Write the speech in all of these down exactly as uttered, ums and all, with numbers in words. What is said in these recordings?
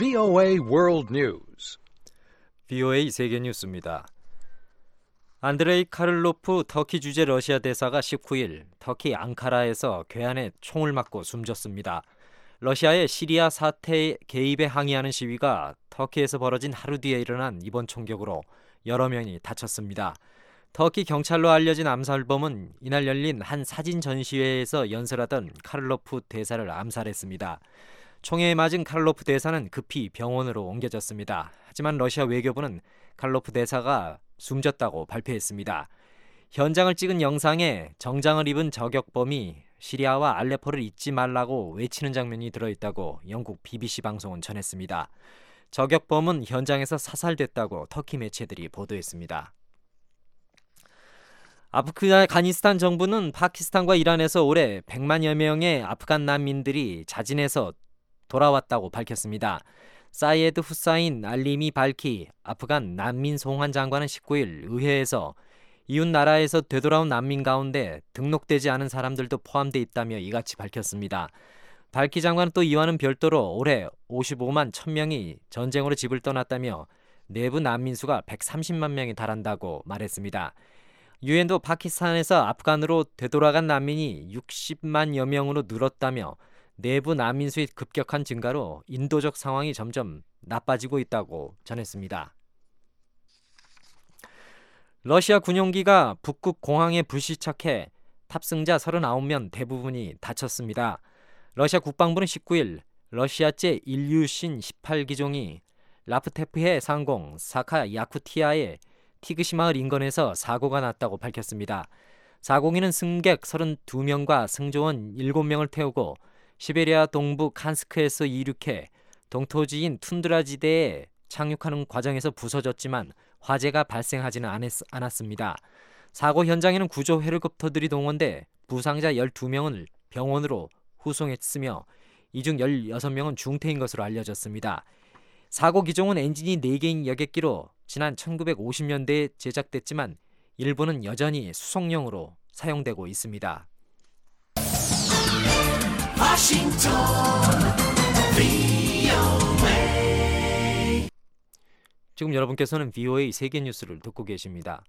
브이오에이 World News. 브이오에이 세계 뉴스입니다. 안드레이 카를로프 터키 주재 러시아 대사가 십구 일 터키 앙카라에서 괴한에 총을 맞고 숨졌습니다. 러시아의 시리아 사태 개입에 항의하는 시위가 터키에서 벌어진 하루 뒤에 일어난 이번 총격으로 여러 명이 다쳤습니다. 터키 경찰로 알려진 암살범은 이날 열린 한 사진 전시회에서 연설하던 카를로프 대사를 암살했습니다. 총에 맞은 카를로프 대사는 급히 병원으로 옮겨졌습니다. 하지만 러시아 외교부는 카를로프 대사가 숨졌다고 발표했습니다. 현장을 찍은 영상에 정장을 입은 저격범이 시리아와 알레포를 잊지 말라고 외치는 장면이 들어있다고 영국 비비씨 방송은 전했습니다. 저격범은 현장에서 사살됐다고 터키 매체들이 보도했습니다. 아프가니스탄 정부는 파키스탄과 이란에서 올해 백만여 명의 아프간 난민들이 자진해서 돌아왔다고 밝혔습니다. 사이에드 후사인 알림이 발키 아프간 난민 송환 장관은 십구 일 의회에서 이웃 나라에서 되돌아온 난민 가운데 등록되지 않은 사람들도 포함돼 있다며 이같이 밝혔습니다. 발키 장관은 또 이와는 별도로 올해 오십오만 천 명이 전쟁으로 집을 떠났다며 내부 난민 수가 백삼십만 명이 달한다고 말했습니다. 유엔도 파키스탄에서 아프간으로 되돌아간 난민이 육십만여 명으로 늘었다며 내부 난민 수의 급격한 증가로 인도적 상황이 점점 나빠지고 있다고 전했습니다. 러시아 군용기가 북극 공항에 불시착해 탑승자 서른아홉 명 대부분이 다쳤습니다. 러시아 국방부는 십구 일 러시아제 일류신 십팔 기종이 라프테프해 상공 사카 야쿠티아의 티그시 마을 인근에서 사고가 났다고 밝혔습니다. 사공이는 승객 서른두 명과 승조원 일곱 명을 태우고 시베리아 동부 칸스크에서 이륙해 동토지인 툰드라 지대에 착륙하는 과정에서 부서졌지만 화재가 발생하지는 않았습니다. 사고 현장에는 구조 헬리콥터들이 동원돼 부상자 열두 명을 병원으로 후송했으며 이 중 열여섯 명은 중태인 것으로 알려졌습니다. 사고 기종은 엔진이 네 개인 여객기로 지난 천구백오십 년대에 제작됐지만 일부는 여전히 수송용으로 사용되고 있습니다. 워싱턴 브이오에이. 지금 여러분께서는 브이오에이 세계 뉴스를 듣고 계십니다.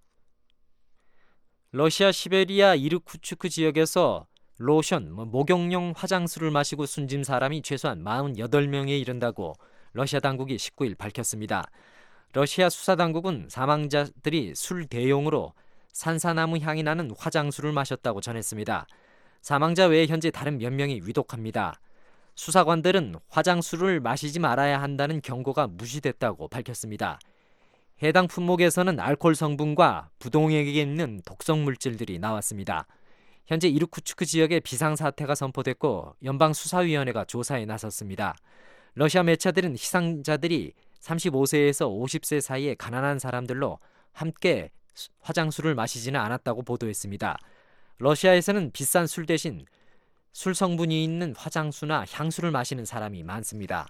러시아 시베리아 이르쿠츠크 지역에서 로션, 목욕용 화장수를 마시고 숨진 사람이 최소한 사십팔 명에 이른다고 러시아 당국이 십구 일 밝혔습니다. 러시아 수사당국은 사망자들이 술 대용으로 산사나무 향이 나는 화장수를 마셨다고 전했습니다. 사망자 외에 현재 다른 몇 명이 위독합니다. 수사관들은 화장수를 마시지 말아야 한다는 경고가 무시됐다고 밝혔습니다. 해당 품목에서는 알코올 성분과 부동액에 있는 독성 물질들이 나왔습니다. 현재 이르쿠츠크 지역에 비상사태가 선포됐고 연방수사위원회가 조사에 나섰습니다. 러시아 매체들은 희생자들이 삼십오 세에서 오십 세 사이의 가난한 사람들로 함께 화장수를 마시지는 않았다고 보도했습니다. 러시아에서는 비싼 술 대신 술 성분이 있는 화장수나 향수를 마시는 사람이 많습니다.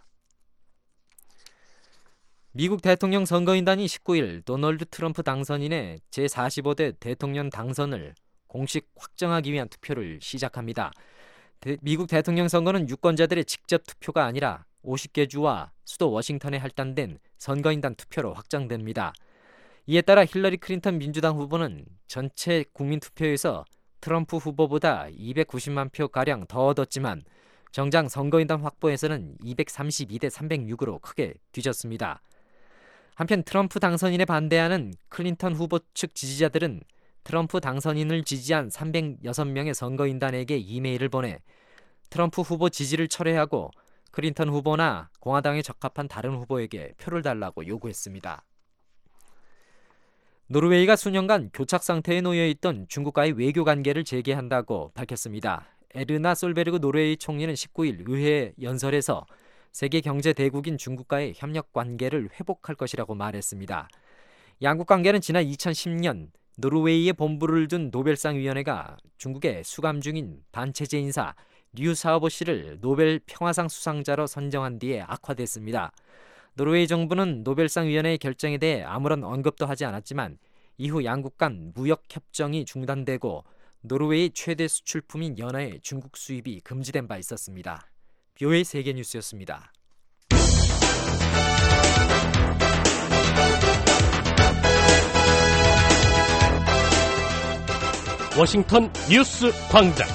미국 대통령 선거인단이 십구 일 도널드 트럼프 당선인의 제사십오 대 대통령 당선을 공식 확정하기 위한 투표를 시작합니다. 대, 미국 대통령 선거는 유권자들의 직접 투표가 아니라 오십 개 주와 수도 워싱턴에 할당된 선거인단 투표로 확정됩니다. 이에 따라 힐러리 클린턴 민주당 후보는 전체 국민 투표에서 트럼프 후보보다 이백구십만 표가량 더 얻었지만 정작 선거인단 확보에서는 이백삼십이 대 삼백육으로 크게 뒤졌습니다. 한편 트럼프 당선인에 반대하는 클린턴 후보 측 지지자들은 트럼프 당선인을 지지한 삼백육 명의 선거인단에게 이메일을 보내 트럼프 후보 지지를 철회하고 클린턴 후보나 공화당에 적합한 다른 후보에게 표를 달라고 요구했습니다. 노르웨이가 수년간 교착 상태에 놓여있던 중국과의 외교 관계를 재개한다고 밝혔습니다. 에르나 솔베르그 노르웨이 총리는 십구 일 의회 연설에서 세계 경제 대국인 중국과의 협력 관계를 회복할 것이라고 말했습니다. 양국 관계는 지난 이천십 년 노르웨이에 본부를 둔 노벨상위원회가 중국의 수감 중인 반체제 인사 류 사오보 씨를 노벨 평화상 수상자로 선정한 뒤에 악화됐습니다. 노르웨이 정부는 노벨상위원회의 결정에 대해 아무런 언급도 하지 않았지만 이후 양국 간 무역 협정이 중단되고 노르웨이 최대 수출품인 연어의 중국 수입이 금지된 바 있었습니다. 브이오에이 세계 뉴스였습니다. 워싱턴 뉴스 광장.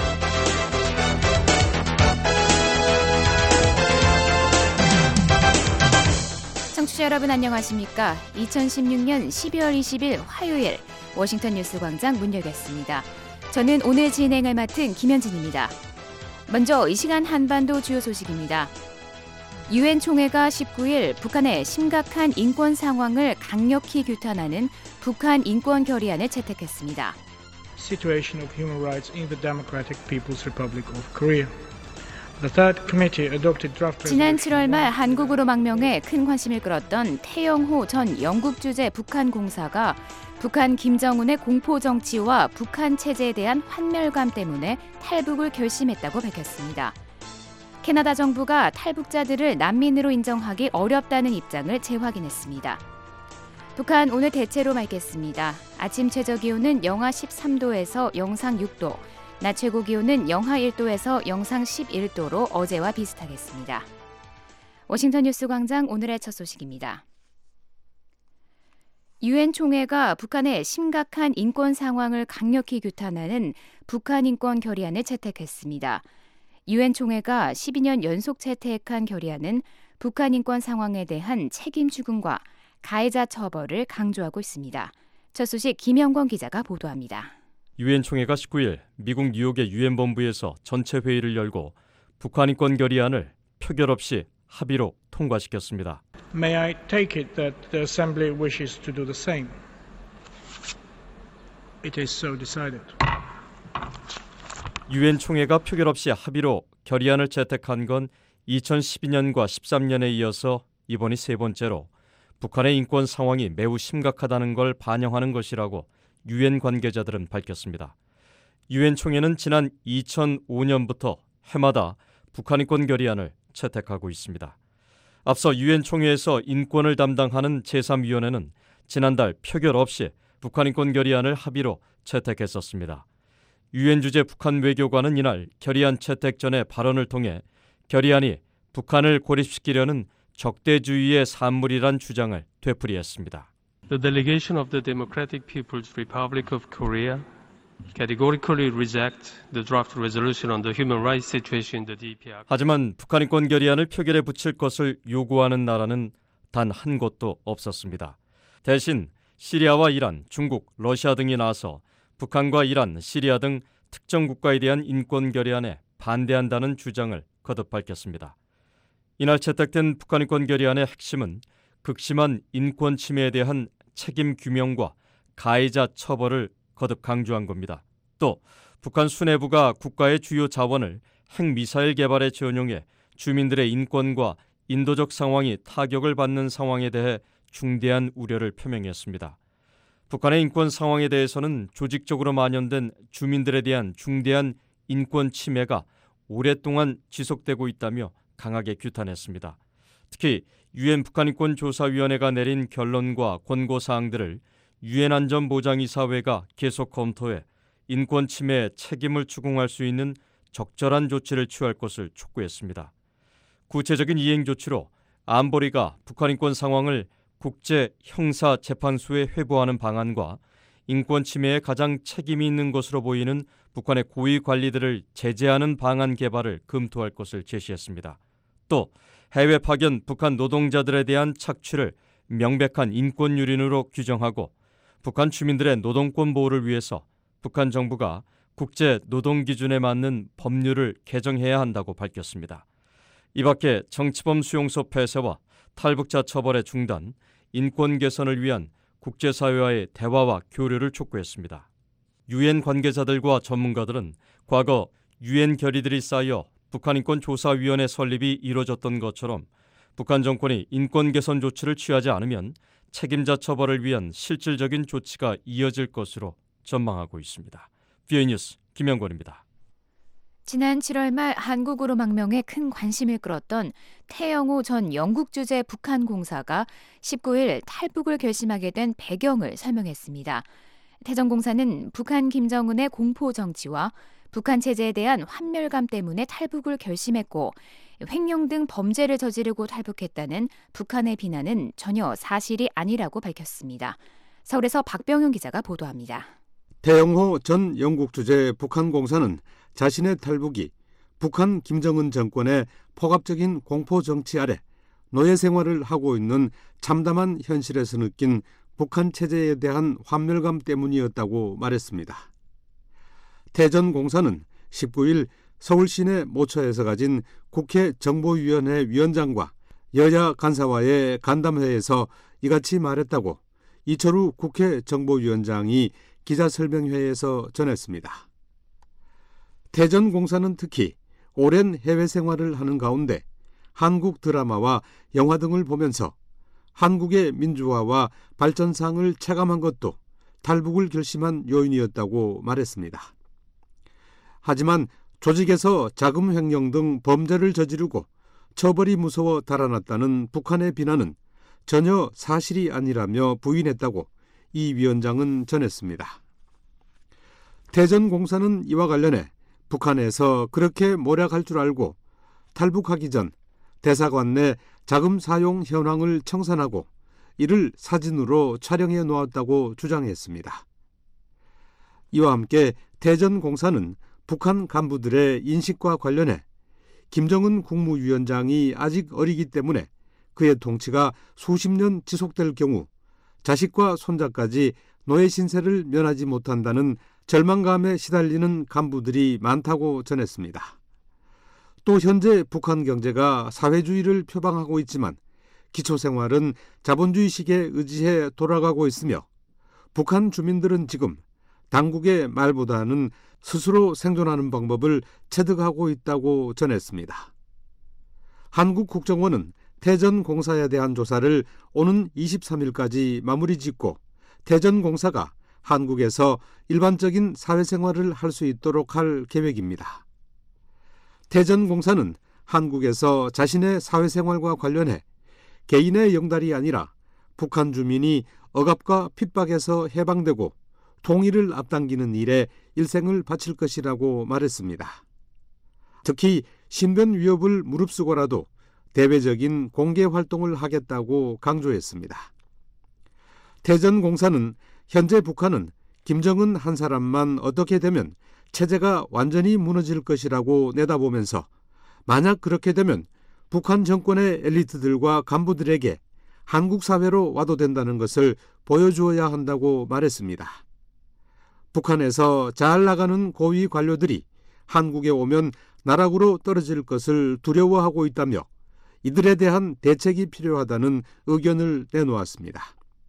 청취자 여러분 안녕하십니까? 이천십육년 십이월 이십일 화요일 워싱턴 뉴스 광장 문 열겠습니다. 저는 오늘 진행을 맡은 김현진입니다. 먼저 이 시간 한반도 주요 소식입니다. 유엔 총회가 십구일 북한의 심각한 인권 상황을 강력히 규탄하는 북한 인권 결의안을 채택했습니다. Situation of human rights in the Democratic People's Republic of Korea. The third committee adopted draft 지난 칠월 말 한국으로 망명해 큰 관심을 끌었던 태영호 전 영국 주재 북한 공사가 북한 김정은의 공포 정치와 북한 체제에 대한 환멸감 때문에 탈북을 결심했다고 밝혔습니다. 캐나다 정부가 탈북자들을 난민으로 인정하기 어렵다는 입장을 재확인했습니다. 북한 오늘 대체로 맑겠습니다. 아침 최저기온은 영하 십삼도에서 영상 육도, 낮 최고기온은 영하 일도에서 영상 십일도로 어제와 비슷하겠습니다. 워싱턴 뉴스 광장 오늘의 첫 소식입니다. 유엔 총회가 북한의 심각한 인권 상황을 강력히 규탄하는 북한 인권 결의안을 채택했습니다. 유엔 총회가 십이년 연속 채택한 결의안은 북한 인권 상황에 대한 책임 추궁과 가해자 처벌을 강조하고 있습니다. 첫 소식 김영권 기자가 보도합니다. 유엔 총회가 십구일 미국 뉴욕의 유엔 본부에서 전체 회의를 열고 북한 인권 결의안을 표결 없이 합의로 통과시켰습니다. May I take it that the Assembly wishes to do the same? It is so decided. 유엔 총회가 표결 없이 합의로 결의안을 채택한 건 이천십이년과 십삼년에 이어서 이번이 세 번째로 북한의 인권 상황이 매우 심각하다는 걸 반영하는 것이라고 유엔 관계자들은 밝혔습니다. 유엔 총회는 지난 이천오년부터 해마다 북한 인권 결의안을 채택하고 있습니다. 앞서 유엔 총회에서 인권을 담당하는 제삼위원회는 지난달 표결 없이 북한 인권 결의안을 합의로 채택했었습니다. 유엔 주재 북한 외교관은 이날 결의안 채택 전에 발언을 통해 결의안이 북한을 고립시키려는 적대주의의 산물이란 주장을 되풀이했습니다. The delegation of the Democratic People's Republic of Korea categorically reject the draft resolution on the human rights situation in the 디피아르. 하지만 북한 인권 결의안을 표결에 붙일 것을 요구하는 나라는 단 한 곳도 없었습니다. 대신 시리아와 이란, 중국, 러시아 등이 나서 북한과 이란, 시리아 등 특정 국가에 대한 인권 결의안에 반대한다는 주장을 거듭 밝혔습니다. 이날 채택된 북한 인권 결의안의 핵심은 극심한 인권 침해에 대한 책임 규명과 가해자 처벌을 거듭 강조한 겁니다. 또 북한 수뇌부가 국가의 주요 자원을 핵미사일 개발에 전용해 주민들의 인권과 인도적 상황이 타격을 받는 상황에 대해 중대한 우려를 표명했습니다. 북한의 인권 상황에 대해서는 조직적으로 만연된 주민들에 대한 중대한 인권 침해가 오랫동안 지속되고 있다며 강하게 규탄했습니다. 특히 유엔 북한인권조사위원회가 내린 결론과 권고사항들을 유엔 안전보장이사회가 계속 검토해 인권 침해에 책임을 추궁할 수 있는 적절한 조치를 취할 것을 촉구했습니다. 구체적인 이행 조치로 안보리가 북한 인권 상황을 국제형사재판소에 회부하는 방안과 인권 침해에 가장 책임이 있는 것으로 보이는 북한의 고위 관리들을 제재하는 방안 개발을 검토할 것을 제시했습니다. 또 해외 파견 북한 노동자들에 대한 착취를 명백한 인권 유린으로 규정하고 북한 주민들의 노동권 보호를 위해서 북한 정부가 국제 노동 기준에 맞는 법률을 개정해야 한다고 밝혔습니다. 이 밖에 정치범 수용소 폐쇄와 탈북자 처벌의 중단, 인권 개선을 위한 국제사회와의 대화와 교류를 촉구했습니다. 유엔 관계자들과 전문가들은 과거 유엔 결의들이 쌓여 북한인권조사위원회 설립이 이뤄졌던 것처럼 북한 정권이 인권 개선 조치를 취하지 않으면 책임자 처벌을 위한 실질적인 조치가 이어질 것으로 전망하고 있습니다. 비오아이 뉴스 김영권입니다. 지난 칠월 말 한국으로 망명해 큰 관심을 끌었던 태영호 전 영국 주재 북한 공사가 십구일 탈북을 결심하게 된 배경을 설명했습니다. 태 전 공사는 북한 김정은의 공포 정치와 북한 체제에 대한 환멸감 때문에 탈북을 결심했고 횡령 등 범죄를 저지르고 탈북했다는 북한의 비난은 전혀 사실이 아니라고 밝혔습니다. 서울에서 박병윤 기자가 보도합니다. 태영호 전 영국 주재 북한 공사는 자신의 탈북이 북한 김정은 정권의 폭압적인 공포 정치 아래 노예 생활을 하고 있는 참담한 현실에서 느낀 북한 체제에 대한 환멸감 때문이었다고 말했습니다. 태 전 공사는 십구 일 서울 시내 모처에서 가진 국회 정보위원회 위원장과 여야 간사와의 간담회에서 이같이 말했다고 이철우 국회 정보위원장이 기자설명회에서 전했습니다. 태 전 공사는 특히 오랜 해외 생활을 하는 가운데 한국 드라마와 영화 등을 보면서 한국의 민주화와 발전상을 체감한 것도 탈북을 결심한 요인이었다고 말했습니다. 하지만 조직에서 자금 횡령 등 범죄를 저지르고 처벌이 무서워 달아났다는 북한의 비난은 전혀 사실이 아니라며 부인했다고 이 위원장은 전했습니다. 태 전 공사는 이와 관련해 북한에서 그렇게 모략할 줄 알고 탈북하기 전 대사관 내 자금 사용 현황을 청산하고 이를 사진으로 촬영해 놓았다고 주장했습니다. 이와 함께 태 전 공사는 북한 간부들의 인식과 관련해 김정은 국무위원장이 아직 어리기 때문에 그의 통치가 수십 년 지속될 경우 자식과 손자까지 노예 신세를 면하지 못한다는 절망감에 시달리는 간부들이 많다고 전했습니다. 또 현재 북한 경제가 사회주의를 표방하고 있지만 기초생활은 자본주의식에 의지해 돌아가고 있으며 북한 주민들은 지금 당국의 말보다는 스스로 생존하는 방법을 체득하고 있다고 전했습니다. 한국 국정원은 태 전 공사에 대한 조사를 오는 이십삼 일까지 마무리 짓고 태 전 공사가 한국에서 일반적인 사회생활을 할 수 있도록 할 계획입니다. 태 전 공사는 한국에서 자신의 사회생활과 관련해 개인의 영달이 아니라 북한 주민이 억압과 핍박에서 해방되고 통일을 앞당기는 일에 일생을 바칠 것이라고 말했습니다. 특히 신변 위협을 무릅쓰고라도 대외적인 공개 활동을 하겠다고 강조했습니다. 태 전 공사는 현재 북한은 김정은 한 사람만 어떻게 되면 체제가 완전히 무너질 것이라고 내다보면서 만약 그렇게 되면 북한 정권의 엘리트들과 간부들에게 한국 사회로 와도 된다는 것을 보여주어야 한다고 말했습니다. 북한에서 잘 나가는 고위 관료들이 한국에 오면 나락으로 떨어질 것을 두려워하고 있다며 이들에 대한 대책이 필요하다는 의견을 내놓았습니다.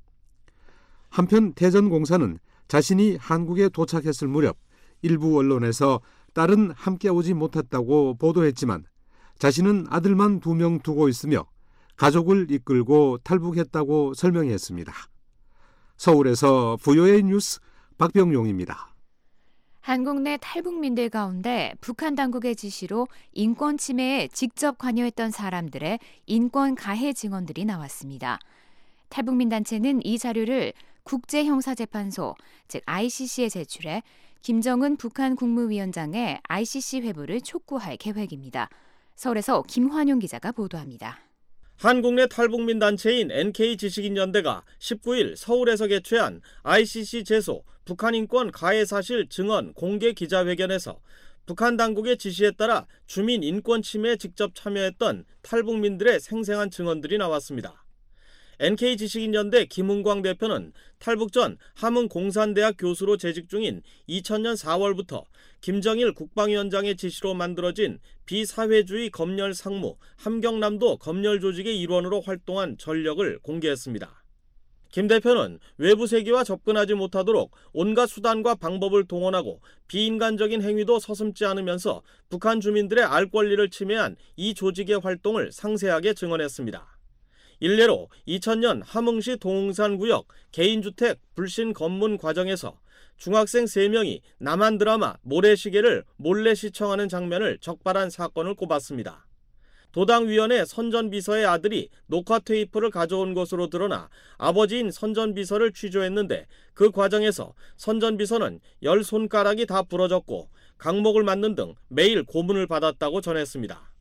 한편 태 전 공사는 자신이 한국에 도착했을 무렵 일부 언론에서 딸은 함께 오지 못했다고 보도했지만 자신은 아들만 두 명 두고 있으며 가족을 이끌고 탈북했다고 설명했습니다. 서울에서 브이오에이 뉴스 박병용입니다. 한국 내 탈북민들 가운데 북한 당국의 지시로 인권 침해에 직접 관여했던 사람들의 인권 가해 증언들이 나왔습니다. 탈북민 단체는 이 자료를 국제형사재판소, 즉 아이씨씨에 제출해 김정은 북한 국무위원장의 아이씨씨 회부를 촉구할 계획입니다. 서울에서 김환용 기자가 보도합니다. 한국 내 탈북민 단체인 엔케이 지식인연대가 십구 일 서울에서 개최한 아이씨씨 제소 북한 인권 가해 사실 증언 공개 기자회견에서 북한 당국의 지시에 따라 주민 인권 침해에 직접 참여했던 탈북민들의 생생한 증언들이 나왔습니다. 엔케이 지식인연대 김은광 대표는 탈북 전 함흥 공산대학 교수로 재직 중인 이천 년 사월부터 김정일 국방위원장의 지시로 만들어진 비사회주의 검열 상무 함경남도 검열 조직의 일원으로 활동한 전력을 공개했습니다. 김 대표는 외부 세계와 접근하지 못하도록 온갖 수단과 방법을 동원하고 비인간적인 행위도 서슴지 않으면서 북한 주민들의 알 권리를 침해한 이 조직의 활동을 상세하게 증언했습니다. 일례로 이천 년 함흥시 동흥산구역 개인주택 불신 검문 과정에서 중학생 세 명이 남한 드라마 모래시계를 몰래 시청하는 장면을 적발한 사건을 꼽았습니다. 도당위원회 선전비서의 아들이 녹화 테이프를 가져온 것으로 드러나 아버지인 선전비서를 취조했는데 그 과정에서 선전비서는 열 손가락이 다 부러졌고 강목을 맞는 등 매일 고문을 받았다고 전했습니다.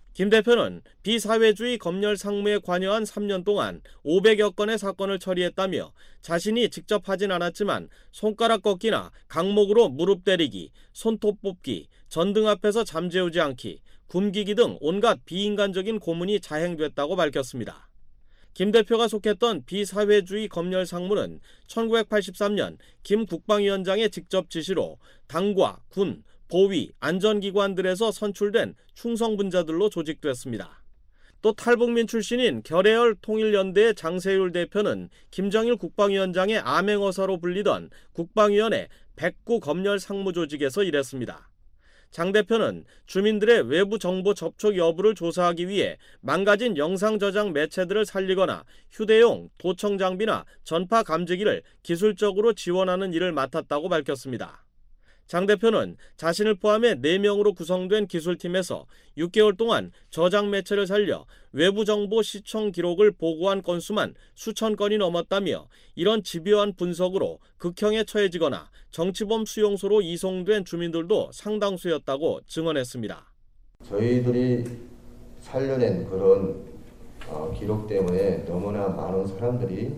김 대표는 비사회주의 검열 상무에 관여한 삼 년 동안 오백여 건의 사건을 처리했다며 자신이 직접 하진 않았지만 손가락 꺾기나 강목으로 무릎 때리기, 손톱 뽑기, 전등 앞에서 잠재우지 않기, 굶기기 등 온갖 비인간적인 고문이 자행됐다고 밝혔습니다. 김 대표가 속했던 비사회주의 검열 상무는 천구백팔십삼 년 김 국방위원장의 직접 지시로 당과 군, 보위, 안전기관들에서 선출된 충성분자들로 조직됐습니다. 또 탈북민 출신인 결해열 통일연대의 장세율 대표는 김정일 국방위원장의 암행어사로 불리던 국방위원회 백구 검열 상무조직에서 일했습니다. 장 대표는 주민들의 외부 정보 접촉 여부를 조사하기 위해 망가진 영상 저장 매체들을 살리거나 휴대용 도청 장비나 전파 감지기를 기술적으로 지원하는 일을 맡았다고 밝혔습니다. 장 대표는 자신을 포함해 네 명으로 구성된 기술팀에서 육 개월 동안 저장 매체를 살려 외부 정보 시청 기록을 보고한 건수만 수천 건이 넘었다며 이런 집요한 분석으로 극형에 처해지거나 정치범 수용소로 이송된 주민들도 상당수였다고 증언했습니다. 저희들이 살려낸 그런 어, 기록 때문에 너무나 많은 사람들이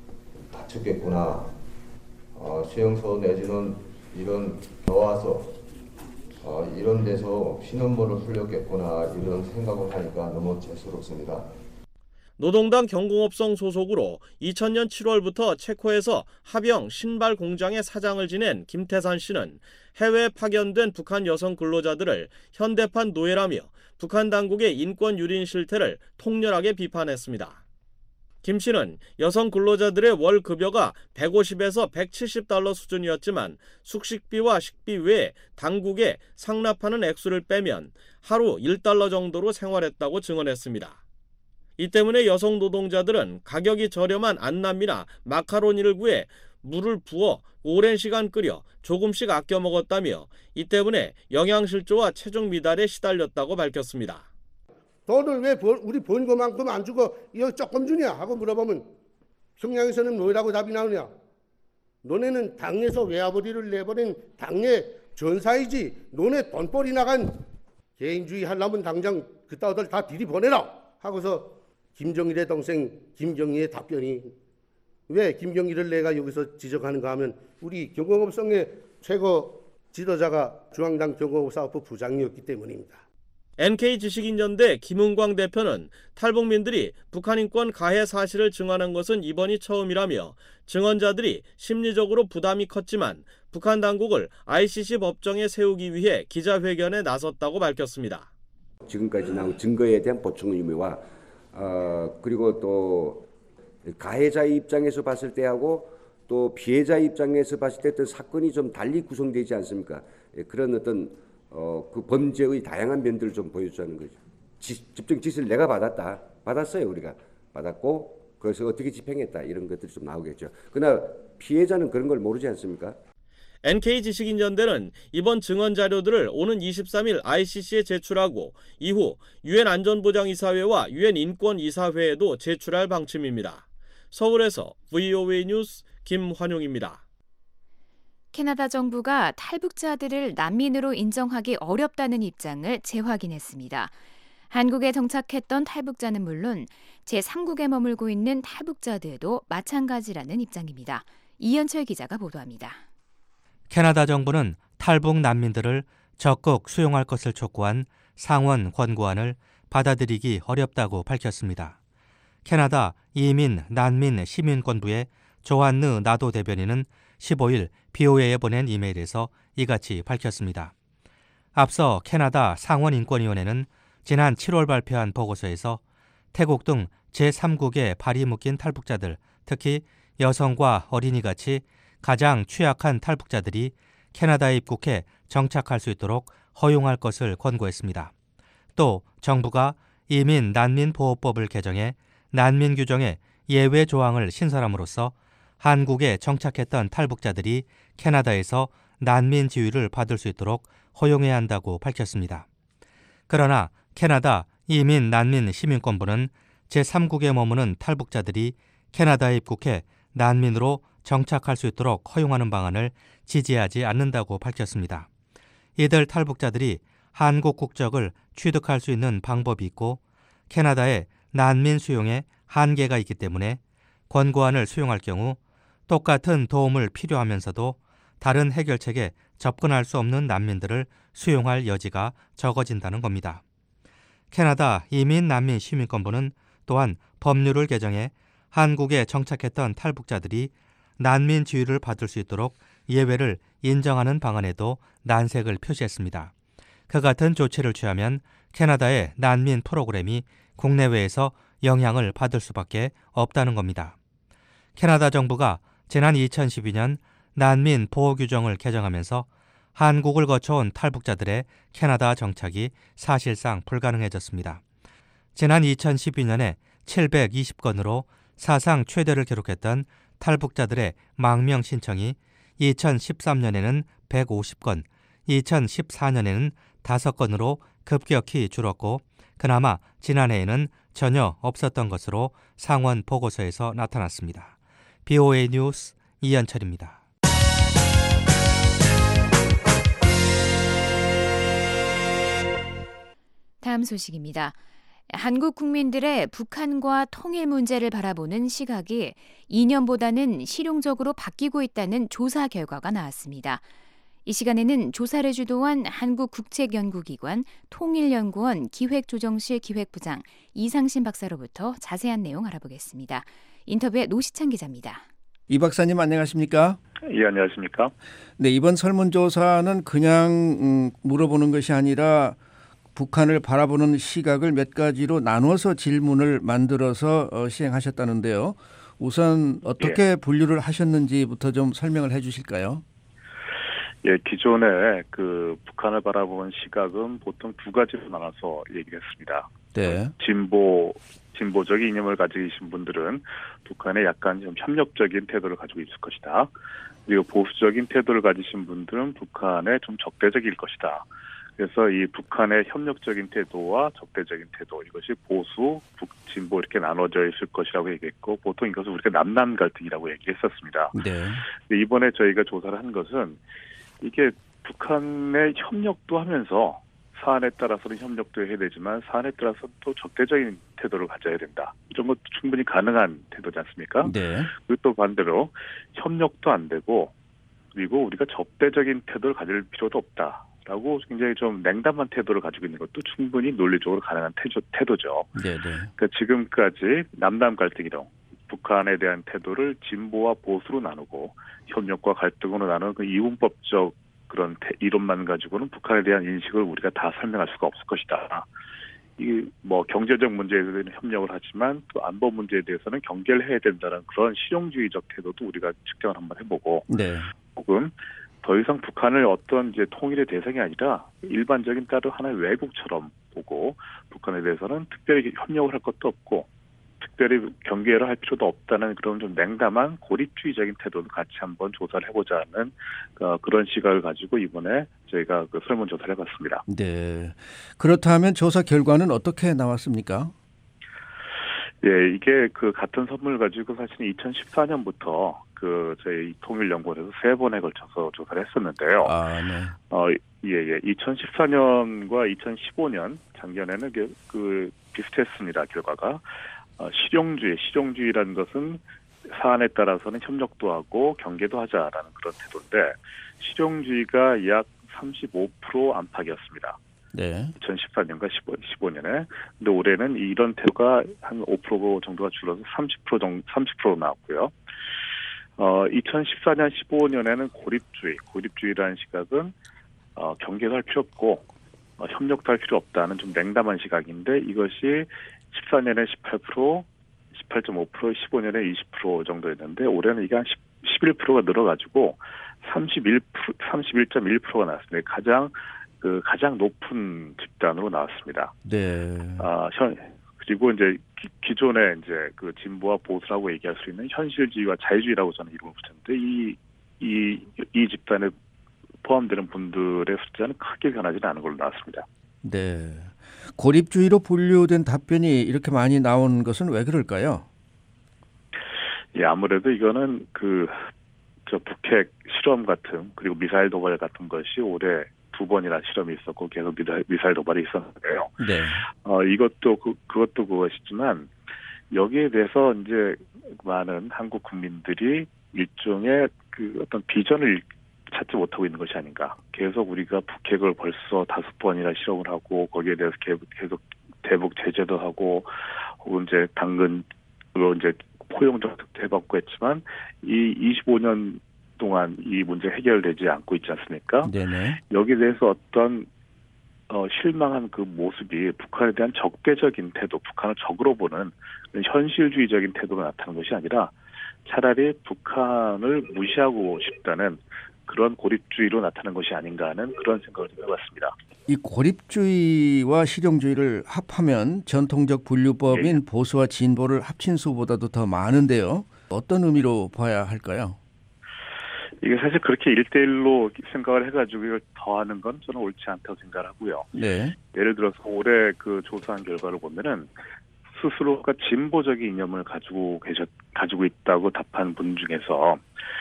다쳤겠구나. 어, 수용소 내지는 이런 나와서 어, 이런 데서 피눈물을 흘렸겠구나 이런 생각을 하니까 너무 죄스럽습니다. 노동당 경공업성 소속으로 이천 년 칠월부터 체코에서 합영 신발 공장의 사장을 지낸 김태산 씨는 해외에 파견된 북한 여성 근로자들을 현대판 노예라며 북한 당국의 인권 유린 실태를 통렬하게 비판했습니다. 김 씨는 여성 근로자들의 월 급여가 백오십에서 백칠십 달러 수준이었지만 숙식비와 식비 외에 당국에 상납하는 액수를 빼면 하루 일 달러 정도로 생활했다고 증언했습니다. 이 때문에 여성 노동자들은 가격이 저렴한 안남이나 마카로니를 구해 물을 부어 오랜 시간 끓여 조금씩 아껴 먹었다며 이 때문에 영양실조와 체중 미달에 시달렸다고 밝혔습니다. 돈을 왜 번, 우리 번 것만큼 안 주고 이거 조금 주냐 하고 물어보면 평양에서는 뭐라고 답이 나오냐. 너네는 당에서 외아버지를 내버린 당의 전사이지 너네 돈벌이 나간 개인주의 하려면 당장 그따들 다 들이보내라 하고서 김정일의 동생 김정희의 답변이 왜 김정일을 내가 여기서 지적하는가 하면 우리 경공업성의 최고 지도자가 중앙당 경공업사업부 부장이었기 때문입니다. 엔케이 지식인연대 김은광 대표는 탈북민들이 북한 인권 가해 사실을 증언한 것은 이번이 처음이라며 증언자들이 심리적으로 부담이 컸지만 북한 당국을 아이씨씨 법정에 세우기 위해 기자회견에 나섰다고 밝혔습니다. 지금까지 나온 증거에 대한 보충 의무와 어, 그리고 또 가해자 입장에서 봤을 때하고 또 피해자 입장에서 봤을 때 어떤 사건이 좀 달리 구성되지 않습니까? 그런 어떤 어, 그 범죄의 다양한 면들을 좀 보여주자는 거죠. 지, 집중 지시를 내가 받았다. 받았어요. 우리가. 받았고 그래서 어떻게 집행했다. 이런 것들이 좀 나오겠죠. 그러나 피해자는 그런 걸 모르지 않습니까? 엔케이 지식인연대는 이번 증언 자료들을 오는 이십삼 일 아이씨씨에 제출하고 이후 유엔 안전보장이사회와 유엔 인권이사회에도 제출할 방침입니다. 서울에서 브이오에이 뉴스 김환용입니다. 캐나다 정부가 탈북자들을 난민으로 인정하기 어렵다는 입장을 재확인했습니다. 한국에 정착했던 탈북자는 물론 제삼국에 머물고 있는 탈북자들도 마찬가지라는 입장입니다. 이현철 기자가 보도합니다. 캐나다 정부는 탈북 난민들을 적극 수용할 것을 촉구한 상원 권고안을 받아들이기 어렵다고 밝혔습니다. 캐나다 이민, 난민, 시민권부의 조한느 나도 대변인은 십오 일 비오에이에 보낸 이메일에서 이같이 밝혔습니다. 앞서 캐나다 상원인권위원회는 지난 칠월 발표한 보고서에서 태국 등 제삼국에 발이 묶인 탈북자들, 특히 여성과 어린이같이 가장 취약한 탈북자들이 캐나다에 입국해 정착할 수 있도록 허용할 것을 권고했습니다. 또 정부가 이민 난민 보호법을 개정해 난민 규정에 예외 조항을 신설함으로써 한국에 정착했던 탈북자들이 캐나다에서 난민 지위를 받을 수 있도록 허용해야 한다고 밝혔습니다. 그러나 캐나다 이민 난민 시민권부는 제삼국에 머무는 탈북자들이 캐나다에 입국해 난민으로 정착할 수 있도록 허용하는 방안을 지지하지 않는다고 밝혔습니다. 이들 탈북자들이 한국 국적을 취득할 수 있는 방법이 있고 캐나다에 난민 수용에 한계가 있기 때문에 권고안을 수용할 경우 똑같은 도움을 필요하면서도 다른 해결책에 접근할 수 없는 난민들을 수용할 여지가 적어진다는 겁니다. 캐나다 이민난민시민권부는 또한 법률을 개정해 한국에 정착했던 탈북자들이 난민 지위를 받을 수 있도록 예외를 인정하는 방안에도 난색을 표시했습니다. 그 같은 조치를 취하면 캐나다의 난민 프로그램이 국내외에서 영향을 받을 수밖에 없다는 겁니다. 캐나다 정부가 지난 이천십이 년 난민 보호 규정을 개정하면서 한국을 거쳐온 탈북자들의 캐나다 정착이 사실상 불가능해졌습니다. 지난 이천십이 년에 칠백이십 건으로 사상 최대를 기록했던 탈북자들의 망명 신청이 이천십삼 년에는 백오십 건, 이천십사 년에는 다섯 건으로 급격히 줄었고 그나마 지난해에는 전혀 없었던 것으로 상원 보고서에서 나타났습니다. 비오에이 뉴스 이현철입니다. 다음 소식입니다. 한국 국민들의 북한과 통일 문제를 바라보는 시각이 이 년보다는 실용적으로 바뀌고 있다는 조사 결과가 나왔습니다. 이 시간에는 조사를 주도한 한국국책연구기관 통일연구원 기획조정실 기획부장 이상신 박사로부터 자세한 내용 알아보겠습니다. 인터뷰에 노시찬 기자입니다. 이 박사님 안녕하십니까? 예, 안녕하십니까? 네, 이번 설문조사는 그냥 음, 물어보는 것이 아니라 북한을 바라보는 시각을 몇 가지로 나눠서 질문을 만들어서 어, 시행하셨다는데요. 우선 어떻게 예. 분류를 하셨는지부터 좀 설명을 해 주실까요? 예, 기존에 그 북한을 바라보는 시각은 보통 두 가지로 나눠서 얘기를 했습니다. 네. 진보, 진보적인 이념을 가지신 분들은 북한에 약간 좀 협력적인 태도를 가지고 있을 것이다. 그리고 보수적인 태도를 가지신 분들은 북한에 좀 적대적일 것이다. 그래서 이 북한의 협력적인 태도와 적대적인 태도, 이것이 보수, 북진보 이렇게 나눠져 있을 것이라고 얘기했고, 보통 이것을 우리가 남남 갈등이라고 얘기했었습니다. 네. 이번에 저희가 조사를 한 것은 이게 북한의 협력도 하면서 사안에 따라서는 협력도 해야 되지만 사안에 따라서는 또 적대적인 태도를 가져야 된다. 이런 것도 충분히 가능한 태도지 않습니까? 네. 그리고 또 반대로 협력도 안 되고 그리고 우리가 적대적인 태도를 가질 필요도 없다. 라고 굉장히 좀 냉담한 태도를 가지고 있는 것도 충분히 논리적으로 가능한 태도, 태도죠. 네네. 그러니까 지금까지 남남 갈등이로 북한에 대한 태도를 진보와 보수로 나누고 협력과 갈등으로 나누는 그 이분법적 그런 태, 이론만 가지고는 북한에 대한 인식을 우리가 다 설명할 수가 없을 것이다. 이 뭐 경제적 문제에 대해서는 협력을 하지만 또 안보 문제에 대해서는 경계를 해야 된다는 그런 실용주의적 태도도 우리가 측정을 한번 해보고, 네. 혹은 더 이상 북한을 어떤 이제 통일의 대상이 아니라 일반적인 다른 하나의 외국처럼 보고 북한에 대해서는 특별히 협력을 할 것도 없고 특별히 경계를 할 필요도 없다는 그런 좀 냉담한 고립주의적인 태도도 같이 한번 조사를 해보자 하는 어, 그런 시각을 가지고 이번에 저희가 그 설문조사를 해봤습니다. 네. 그렇다면 조사 결과는 어떻게 나왔습니까? 예, 이게 그 같은 선물을 가지고 사실 이천십사 년부터 그 저희 통일연구원에서 세 번에 걸쳐서 조사를 했었는데요. 아, 네. 어, 예, 예. 이천십사 년과 이천십오 년 작년에는 그, 그 비슷했습니다. 결과가 어, 실용주의, 실용주의라는 것은 사안에 따라서는 협력도 하고 경계도 하자라는 그런 태도인데 실용주의가 약 삼십오 퍼센트 안팎이었습니다. 네. 이천십사 년과 십오 년에. 근데 올해는 이런 태도가 한 오 퍼센트 정도가 줄어서 삼십 퍼센트 정도, 삼십 퍼센트 나왔고요. 어, 이천십사 년, 십오 년에는 고립주의, 고립주의라는 시각은 어, 경계도 할 필요 없고 어, 협력도 할 필요 없다는 좀 냉담한 시각인데 이것이 십사 년에 십팔 퍼센트, 십팔 점 오 퍼센트, 십오 년에 이십 퍼센트 정도였는데 올해는 이게 한 십일 퍼센트가 늘어가지고 삼십일 퍼센트, 삼십일 점 일 퍼센트가 나왔습니다. 가장 그 가장 높은 집단으로 나왔습니다. 네. 아, 현 그리고 이제 기, 기존에 이제 그 진보와 보수라고 얘기할 수 있는 현실주의와 자유주의라고 저는 이름을 붙였는데 이 이 이 집단에 포함되는 분들의 숫자는 크게 변하지는 않은 걸로 나왔습니다. 네. 고립주의로 분류된 답변이 이렇게 많이 나온 것은 왜 그럴까요? 예, 아무래도 이거는 그 저 북핵 실험 같은 그리고 미사일 도발 같은 것이 올해 두 번이나 실험이 있었고 계속 미사일, 미사일 도발이 있었는데요. 네. 어, 이것도 그, 그것도 그것이지만 여기에 대해서 이제 많은 한국 국민들이 일종의 그 어떤 비전을 찾지 못하고 있는 것이 아닌가. 계속 우리가 북핵을 벌써 다섯 번이나 실험을 하고 거기에 대해서 계속 대북 제재도 하고 혹은 이제 당근으로 이제 포용도 해봤고 했지만 이 이십오 년 동안 이 문제 해결되지 않고 있지 않습니까? 네네. 여기에 대해서 어떤 어, 실망한 그 모습이 북한에 대한 적대적인 태도, 북한을 적으로 보는 현실주의적인 태도가 나타나는 것이 아니라 차라리 북한을 무시하고 싶다는 그런 고립주의로 나타난 것이 아닌가 하는 그런 생각을 좀 해봤습니다. 이 고립주의와 실용주의를 합하면 전통적 분류법인 예. 보수와 진보를 합친 수보다도 더 많은데요. 어떤 의미로 봐야 할까요? 이게 사실 그렇게 일대일로 생각을 해가지고 이걸 더하는 건 저는 옳지 않다고 생각을 하고요. 네. 예를 들어서 올해 그 조사한 결과를 보면은 스스로가 진보적인 이념을 가지고 계셨, 가지고 있다고 답한 분 중에서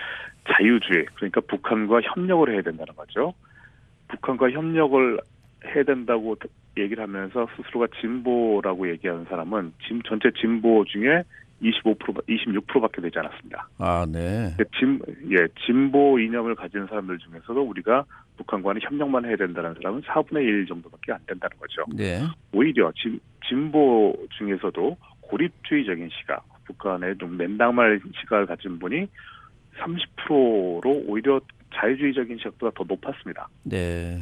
자유주의, 그러니까 북한과 협력을 해야 된다는 거죠. 북한과 협력을 해야 된다고 얘기를 하면서 스스로가 진보라고 얘기하는 사람은 진, 전체 진보 중에 이십오 퍼센트, 이십육 퍼센트밖에 되지 않았습니다. 아, 네. 진, 예, 진보 이념을 가진 사람들 중에서도 우리가 북한과는 협력만 해야 된다는 사람은 사분의 일 정도밖에 안 된다는 거죠. 네. 오히려 진, 진보 중에서도 고립주의적인 시각, 북한의 좀 맨당말 시각을 가진 분이 삼십 퍼센트로 오히려 자유주의적인 시각보다 더 높았습니다. 네.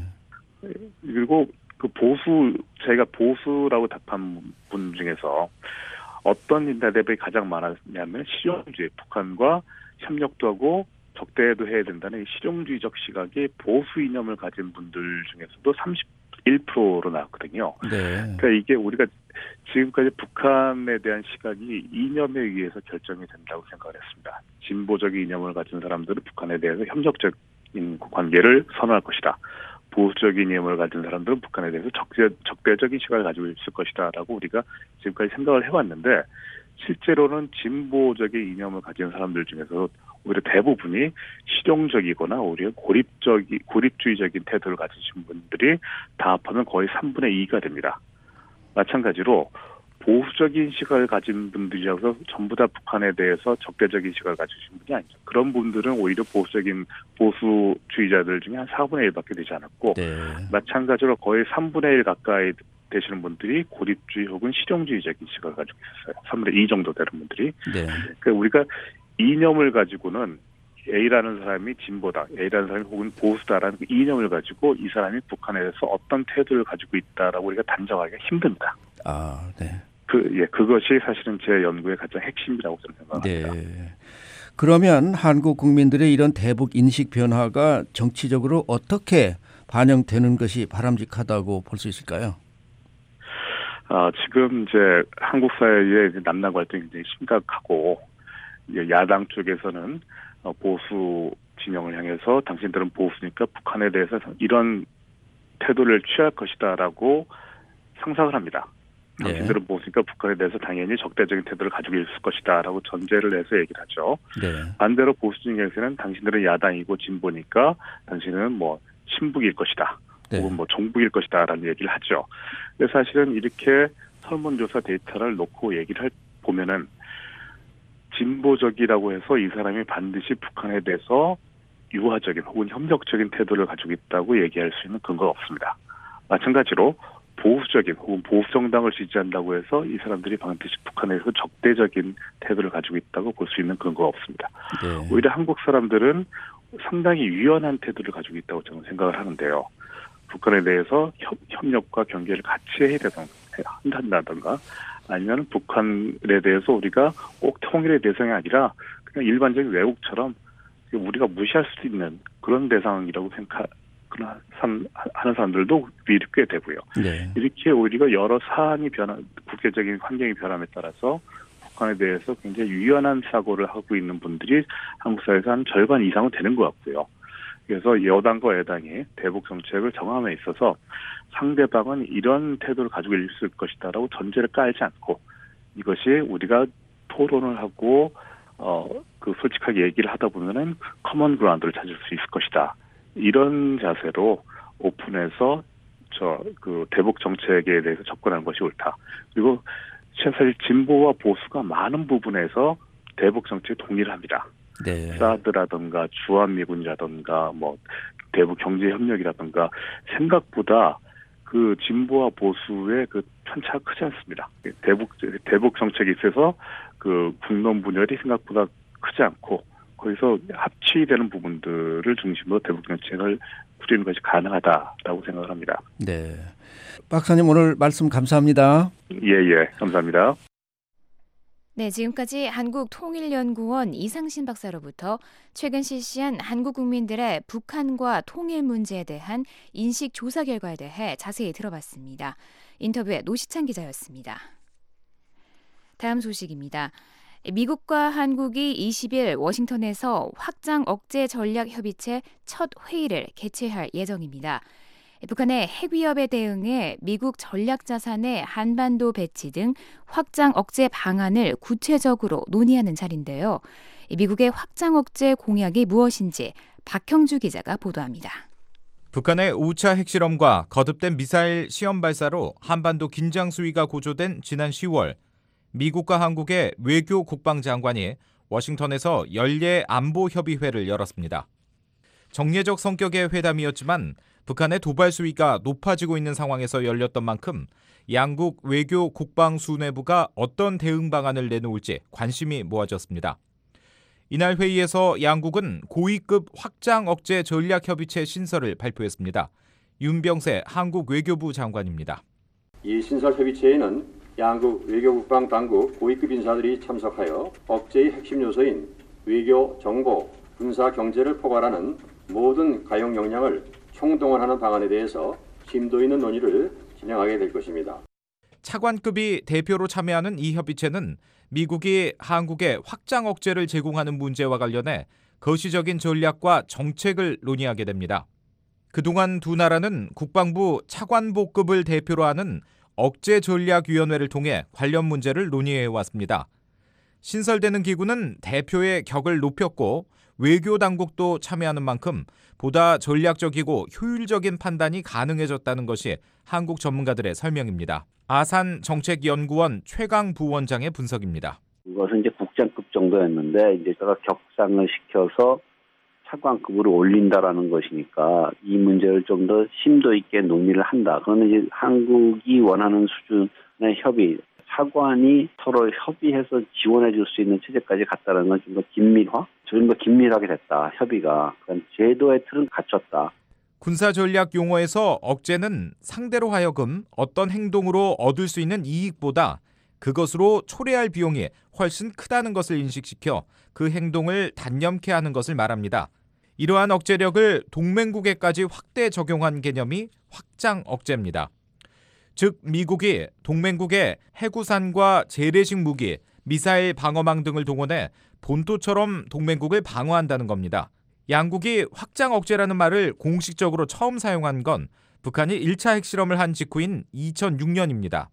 그리고 그 보수, 저희가 보수라고 답한 분 중에서 어떤 대답이 가장 많았냐면 실용주의, 북한과 협력도 하고 적대도 해야 된다는 실용주의적 시각이 보수 이념을 가진 분들 중에서도 삼십일 퍼센트로 나왔거든요. 네. 그러니까 이게 우리가 지금까지 북한에 대한 시각이 이념에 의해서 결정이 된다고 생각을 했습니다. 진보적인 이념을 가진 사람들은 북한에 대해서 협력적인 관계를 선호할 것이다. 보수적인 이념을 가진 사람들은 북한에 대해서 적대, 적대적인 시각을 가지고 있을 것이다라고 우리가 지금까지 생각을 해왔는데 실제로는 진보적인 이념을 가진 사람들 중에서 오히려 대부분이 실용적이거나 오히려 고립적이, 고립주의적인 태도를 가지신 분들이 다 합하면 거의 삼분의 이가 됩니다. 마찬가지로 보수적인 시각을 가진 분들이라서 전부 다 북한에 대해서 적대적인 시각을 가지신 분이 아니죠. 그런 분들은 오히려 보수적인 보수주의자들 중에 한 사분의 일밖에 되지 않았고 네. 마찬가지로 거의 삼분의 일 가까이 되시는 분들이 고립주의 혹은 실용주의적인 시각을 가지고 있어요. 삼분의 이 정도 되는 분들이. 네. 그러니까 우리가 이념을 가지고는 A라는 사람이 진보다, A라는 사람이 혹은 보수다라는 그 이념을 가지고 이 사람이 북한에 대해서 어떤 태도를 가지고 있다라고 우리가 단정하기가 힘듭니다. 아, 네. 그, 예, 그것이 사실은 제 연구의 가장 핵심이라고 저는 생각합니다. 네. 그러면 한국 국민들의 이런 대북 인식 변화가 정치적으로 어떻게 반영되는 것이 바람직하다고 볼 수 있을까요? 아, 지금 이제 한국 사회의 남남 갈등이 굉장히 심각하고, 이제 야당 쪽에서는 보수 진영을 향해서 당신들은 보수니까 북한에 대해서 이런 태도를 취할 것이다라고 상상을 합니다. 당신들은 네. 보수니까 북한에 대해서 당연히 적대적인 태도를 가지고 있을 것이다라고 전제를 해서 얘기를 하죠. 네. 반대로 보수 진영에서는 당신들은 야당이고 진보니까 당신은 뭐 친북일 것이다. 네. 혹은 뭐 종북일 것이다라는 얘기를 하죠. 근데 사실은 이렇게 설문조사 데이터를 놓고 얘기를 할, 보면은 진보적이라고 해서 이 사람이 반드시 북한에 대해서 유화적인 혹은 협력적인 태도를 가지고 있다고 얘기할 수 있는 근거가 없습니다. 마찬가지로 보수적인 혹은 보수정당을 지지한다고 해서 이 사람들이 반드시 북한에 대해서 적대적인 태도를 가지고 있다고 볼 수 있는 근거가 없습니다. 네. 오히려 한국 사람들은 상당히 유연한 태도를 가지고 있다고 저는 생각을 하는데요. 북한에 대해서 협, 협력과 경계를 같이 해야 한다든가 아니면 북한에 대해서 우리가 꼭 통일의 대상이 아니라 그냥 일반적인 외국처럼 우리가 무시할 수 있는 그런 대상이라고 생각 하는 사람들도 꽤 되고요. 네. 이렇게 오히려 여러 사안이 변화, 국제적인 환경이 변함에 따라서 북한에 대해서 굉장히 유연한 사고를 하고 있는 분들이 한국 사회에서 한 절반 이상은 되는 것 같고요. 그래서 여당과 여당이 대북 정책을 정함에 있어서 상대방은 이런 태도를 가지고 있을 것이다라고 전제를 깔지 않고 이것이 우리가 토론을 하고 어 그 솔직하게 얘기를 하다 보면은 커먼 그라운드를 찾을 수 있을 것이다. 이런 자세로 오픈해서 저 그 대북 정책에 대해서 접근하는 것이 옳다. 그리고 사실 진보와 보수가 많은 부분에서 대북 정책에 동의를 합니다. 네. 사드라든가 주한미군이라든가 뭐 대북 경제 협력이라든가 생각보다 그 진보와 보수의 그 편차가 크지 않습니다. 대북 대북 정책에 있어서 그 국론 분열이 생각보다 크지 않고 거기서 합치되는 부분들을 중심으로 대북 정책을 꾸리는 것이 가능하다라고 생각을 합니다. 네. 박사님 오늘 말씀 감사합니다. 예예, 감사합니다. 네, 지금까지 한국통일연구원 이상신 박사로부터 최근 실시한 한국 국민들의 북한과 통일 문제에 대한 인식 조사 결과에 대해 자세히 들어봤습니다. 인터뷰에 노시찬 기자였습니다. 다음 소식입니다. 미국과 한국이 이십 일 워싱턴에서 확장 억제 전략 협의체 첫 회의를 개최할 예정입니다. 북한의 핵 위협에 대응해 미국 전략자산의 한반도 배치 등 확장 억제 방안을 구체적으로 논의하는 자리인데요. 미국의 확장 억제 공약이 무엇인지 박형주 기자가 보도합니다. 북한의 오 차 핵실험과 거듭된 미사일 시험 발사로 한반도 긴장 수위가 고조된 지난 시월, 미국과 한국의 외교 국방장관이 워싱턴에서 연례 안보협의회를 열었습니다. 정례적 성격의 회담이었지만 북한의 도발 수위가 높아지고 있는 상황에서 열렸던 만큼 양국 외교 국방 수뇌부가 어떤 대응 방안을 내놓을지 관심이 모아졌습니다. 이날 회의에서 양국은 고위급 확장 억제 전략 협의체 신설을 발표했습니다. 윤병세 한국 외교부 장관입니다. 이 신설 협의체에는 양국 외교국방 당국 고위급 인사들이 참석하여 억제의 핵심 요소인 외교, 정보, 군사, 경제를 포괄하는 모든 가용 역량을 총동원하는 방안에 대해서 심도 있는 논의를 진행하게 될 것입니다. 차관급이 대표로 참여하는 이 협의체는 미국이 한국에 확장 억제를 제공하는 문제와 관련해 거시적인 전략과 정책을 논의하게 됩니다. 그동안 두 나라는 국방부 차관보급을 대표로 하는 억제전략위원회를 통해 관련 문제를 논의해왔습니다. 신설되는 기구는 대표의 격을 높였고 외교당국도 참여하는 만큼 보다 전략적이고 효율적인 판단이 가능해졌다는 것이 한국 전문가들의 설명입니다. 아산 정책연구원 최강 부원장의 분석입니다. 이것은 이제 국장급 정도였는데 이제 제가 격상을 시켜서 차관급으로 올린다라는 것이니까 이 문제를 좀 더 심도 있게 논의를 한다. 그러면 이제 한국이 원하는 수준의 협의, 차관이 서로 협의해서 지원해 줄 수 있는 체제까지 갔다는 건 좀 더 긴밀화? 좀 더 긴밀하게 됐다. 협의가. 그러니까 제도의 틀은 갖췄다. 군사전략 용어에서 억제는 상대로 하여금 어떤 행동으로 얻을 수 있는 이익보다 그것으로 초래할 비용이 훨씬 크다는 것을 인식시켜 그 행동을 단념케 하는 것을 말합니다. 이러한 억제력을 동맹국에까지 확대 적용한 개념이 확장 억제입니다. 즉 미국이 동맹국의 해구산과 재래식 무기, 미사일 방어망 등을 동원해 본토처럼 동맹국을 방어한다는 겁니다. 양국이 확장 억제라는 말을 공식적으로 처음 사용한 건 북한이 일 차 핵실험을 한 직후인 이천육 년입니다.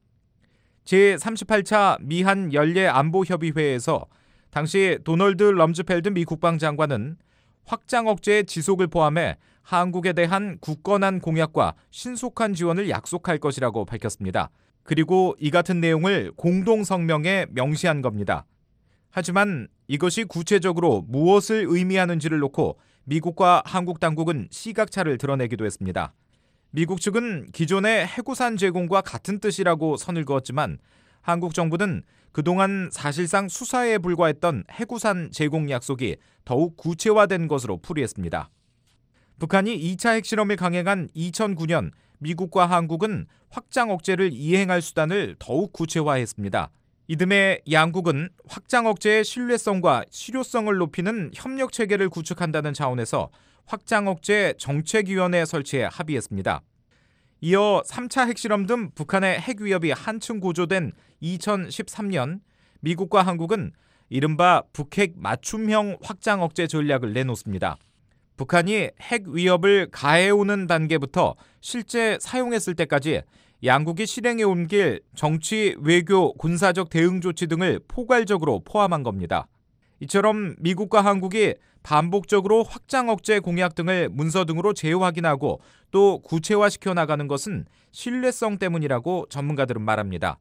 제삼십팔 차 미한 연례 안보협의회에서 당시 도널드 럼즈펠드 미 국방장관은 확장 억제의 지속을 포함해 한국에 대한 굳건한 공약과 신속한 지원을 약속할 것이라고 밝혔습니다. 그리고 이 같은 내용을 공동성명에 명시한 겁니다. 하지만 이것이 구체적으로 무엇을 의미하는지를 놓고 미국과 한국 당국은 시각차를 드러내기도 했습니다. 미국 측은 기존의 해구산 제공과 같은 뜻이라고 선을 그었지만 한국 정부는 그동안 사실상 수사에 불과했던 해구산 제공 약속이 더욱 구체화된 것으로 풀이했습니다. 북한이 이 차 핵실험을 강행한 이천구 년 미국과 한국은 확장 억제를 이행할 수단을 더욱 구체화했습니다. 이듬해 양국은 확장 억제의 신뢰성과 실효성을 높이는 협력 체계를 구축한다는 차원에서 확장 억제 정책위원회 설치에 합의했습니다. 이어 삼 차 핵실험 등 북한의 핵 위협이 한층 고조된 이천십삼 년 미국과 한국은 이른바 북핵 맞춤형 확장 억제 전략을 내놓습니다. 북한이 핵 위협을 가해오는 단계부터 실제 사용했을 때까지 양국이 실행에 옮길 정치, 외교, 군사적 대응 조치 등을 포괄적으로 포함한 겁니다. 이처럼 미국과 한국이 반복적으로 확장 억제 공약 등을 문서 등으로 재확인하고 또 구체화시켜 나가는 것은 신뢰성 때문이라고 전문가들은 말합니다.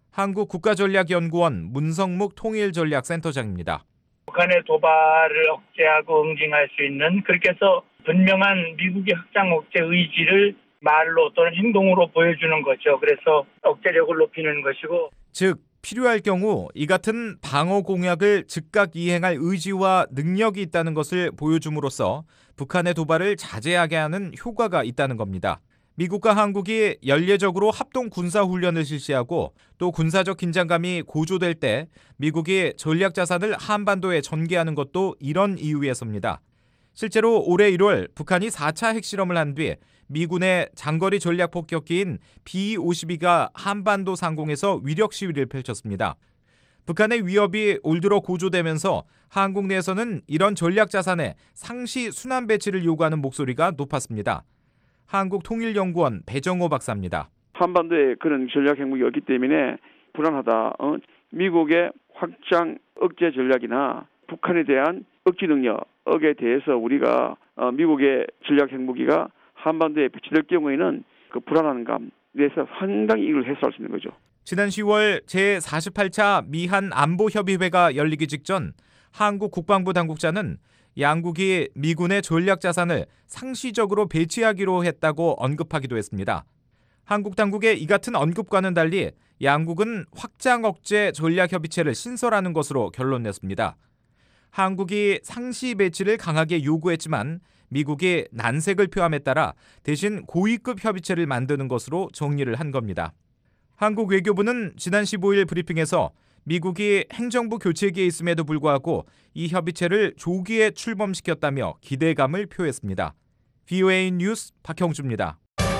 한국국가전략연구원 문성묵 통일전략센터장입니다. 북한의 도발을 억제하고 응징할 수 있는, 그렇게 해서 분명한 미국의 확장 억제 의지를 말로 또는 행동으로 보여주는 거죠. 그래서 억제력을 높이는 것이고, 즉 필요할 경우 이 같은 방어 공약을 즉각 이행할 의지와 능력이 있다는 것을 보여줌으로써 북한의 도발을 자제하게 하는 효과가 있다는 겁니다. 미국과 한국이 연례적으로 합동 군사훈련을 실시하고 또 군사적 긴장감이 고조될 때 미국이 전략자산을 한반도에 전개하는 것도 이런 이유에서입니다. 실제로 올해 일월 북한이 사 차 핵실험을 한 뒤 미군의 장거리 전략 폭격기인 비 오십이가 한반도 상공에서 위력 시위를 펼쳤습니다. 북한의 위협이 올 들어 고조되면서 한국 내에서는 이런 전략자산의 상시 순환 배치를 요구하는 목소리가 높았습니다. 한국통일연구원 배정호 박사입니다. 한반도에 그런 전략 핵무기가 없기 때문에 불안하다. 어? 미국의 확장 억제 전략이나 북한에 대한 억지 능력에 대해서 우리가 어, 미국의 전략 핵무기가 한반도에 배치될 경우에는 그 불안한 감에서 상당히 이걸 해소할 수 있는 거죠. 지난 시월 제사십팔 차 미한 안보협의회가 열리기 직전 한국 국방부 당국자는 양국이 미군의 전략 자산을 상시적으로 배치하기로 했다고 언급하기도 했습니다. 한국 당국의 이 같은 언급과는 달리 양국은 확장 억제 전략 협의체를 신설하는 것으로 결론냈습니다. 한국이 상시 배치를 강하게 요구했지만 미국이 난색을 표함에 따라 대신 고위급 협의체를 만드는 것으로 정리를 한 겁니다. 한국 외교부는 지난 십오 일 브리핑에서 미국이 행정부 교체기에 있음에도 불구하고 이 협의체를 조기에 출범시켰다며 기대감을 표했습니다. 브이오에이 뉴스 박형주입니다.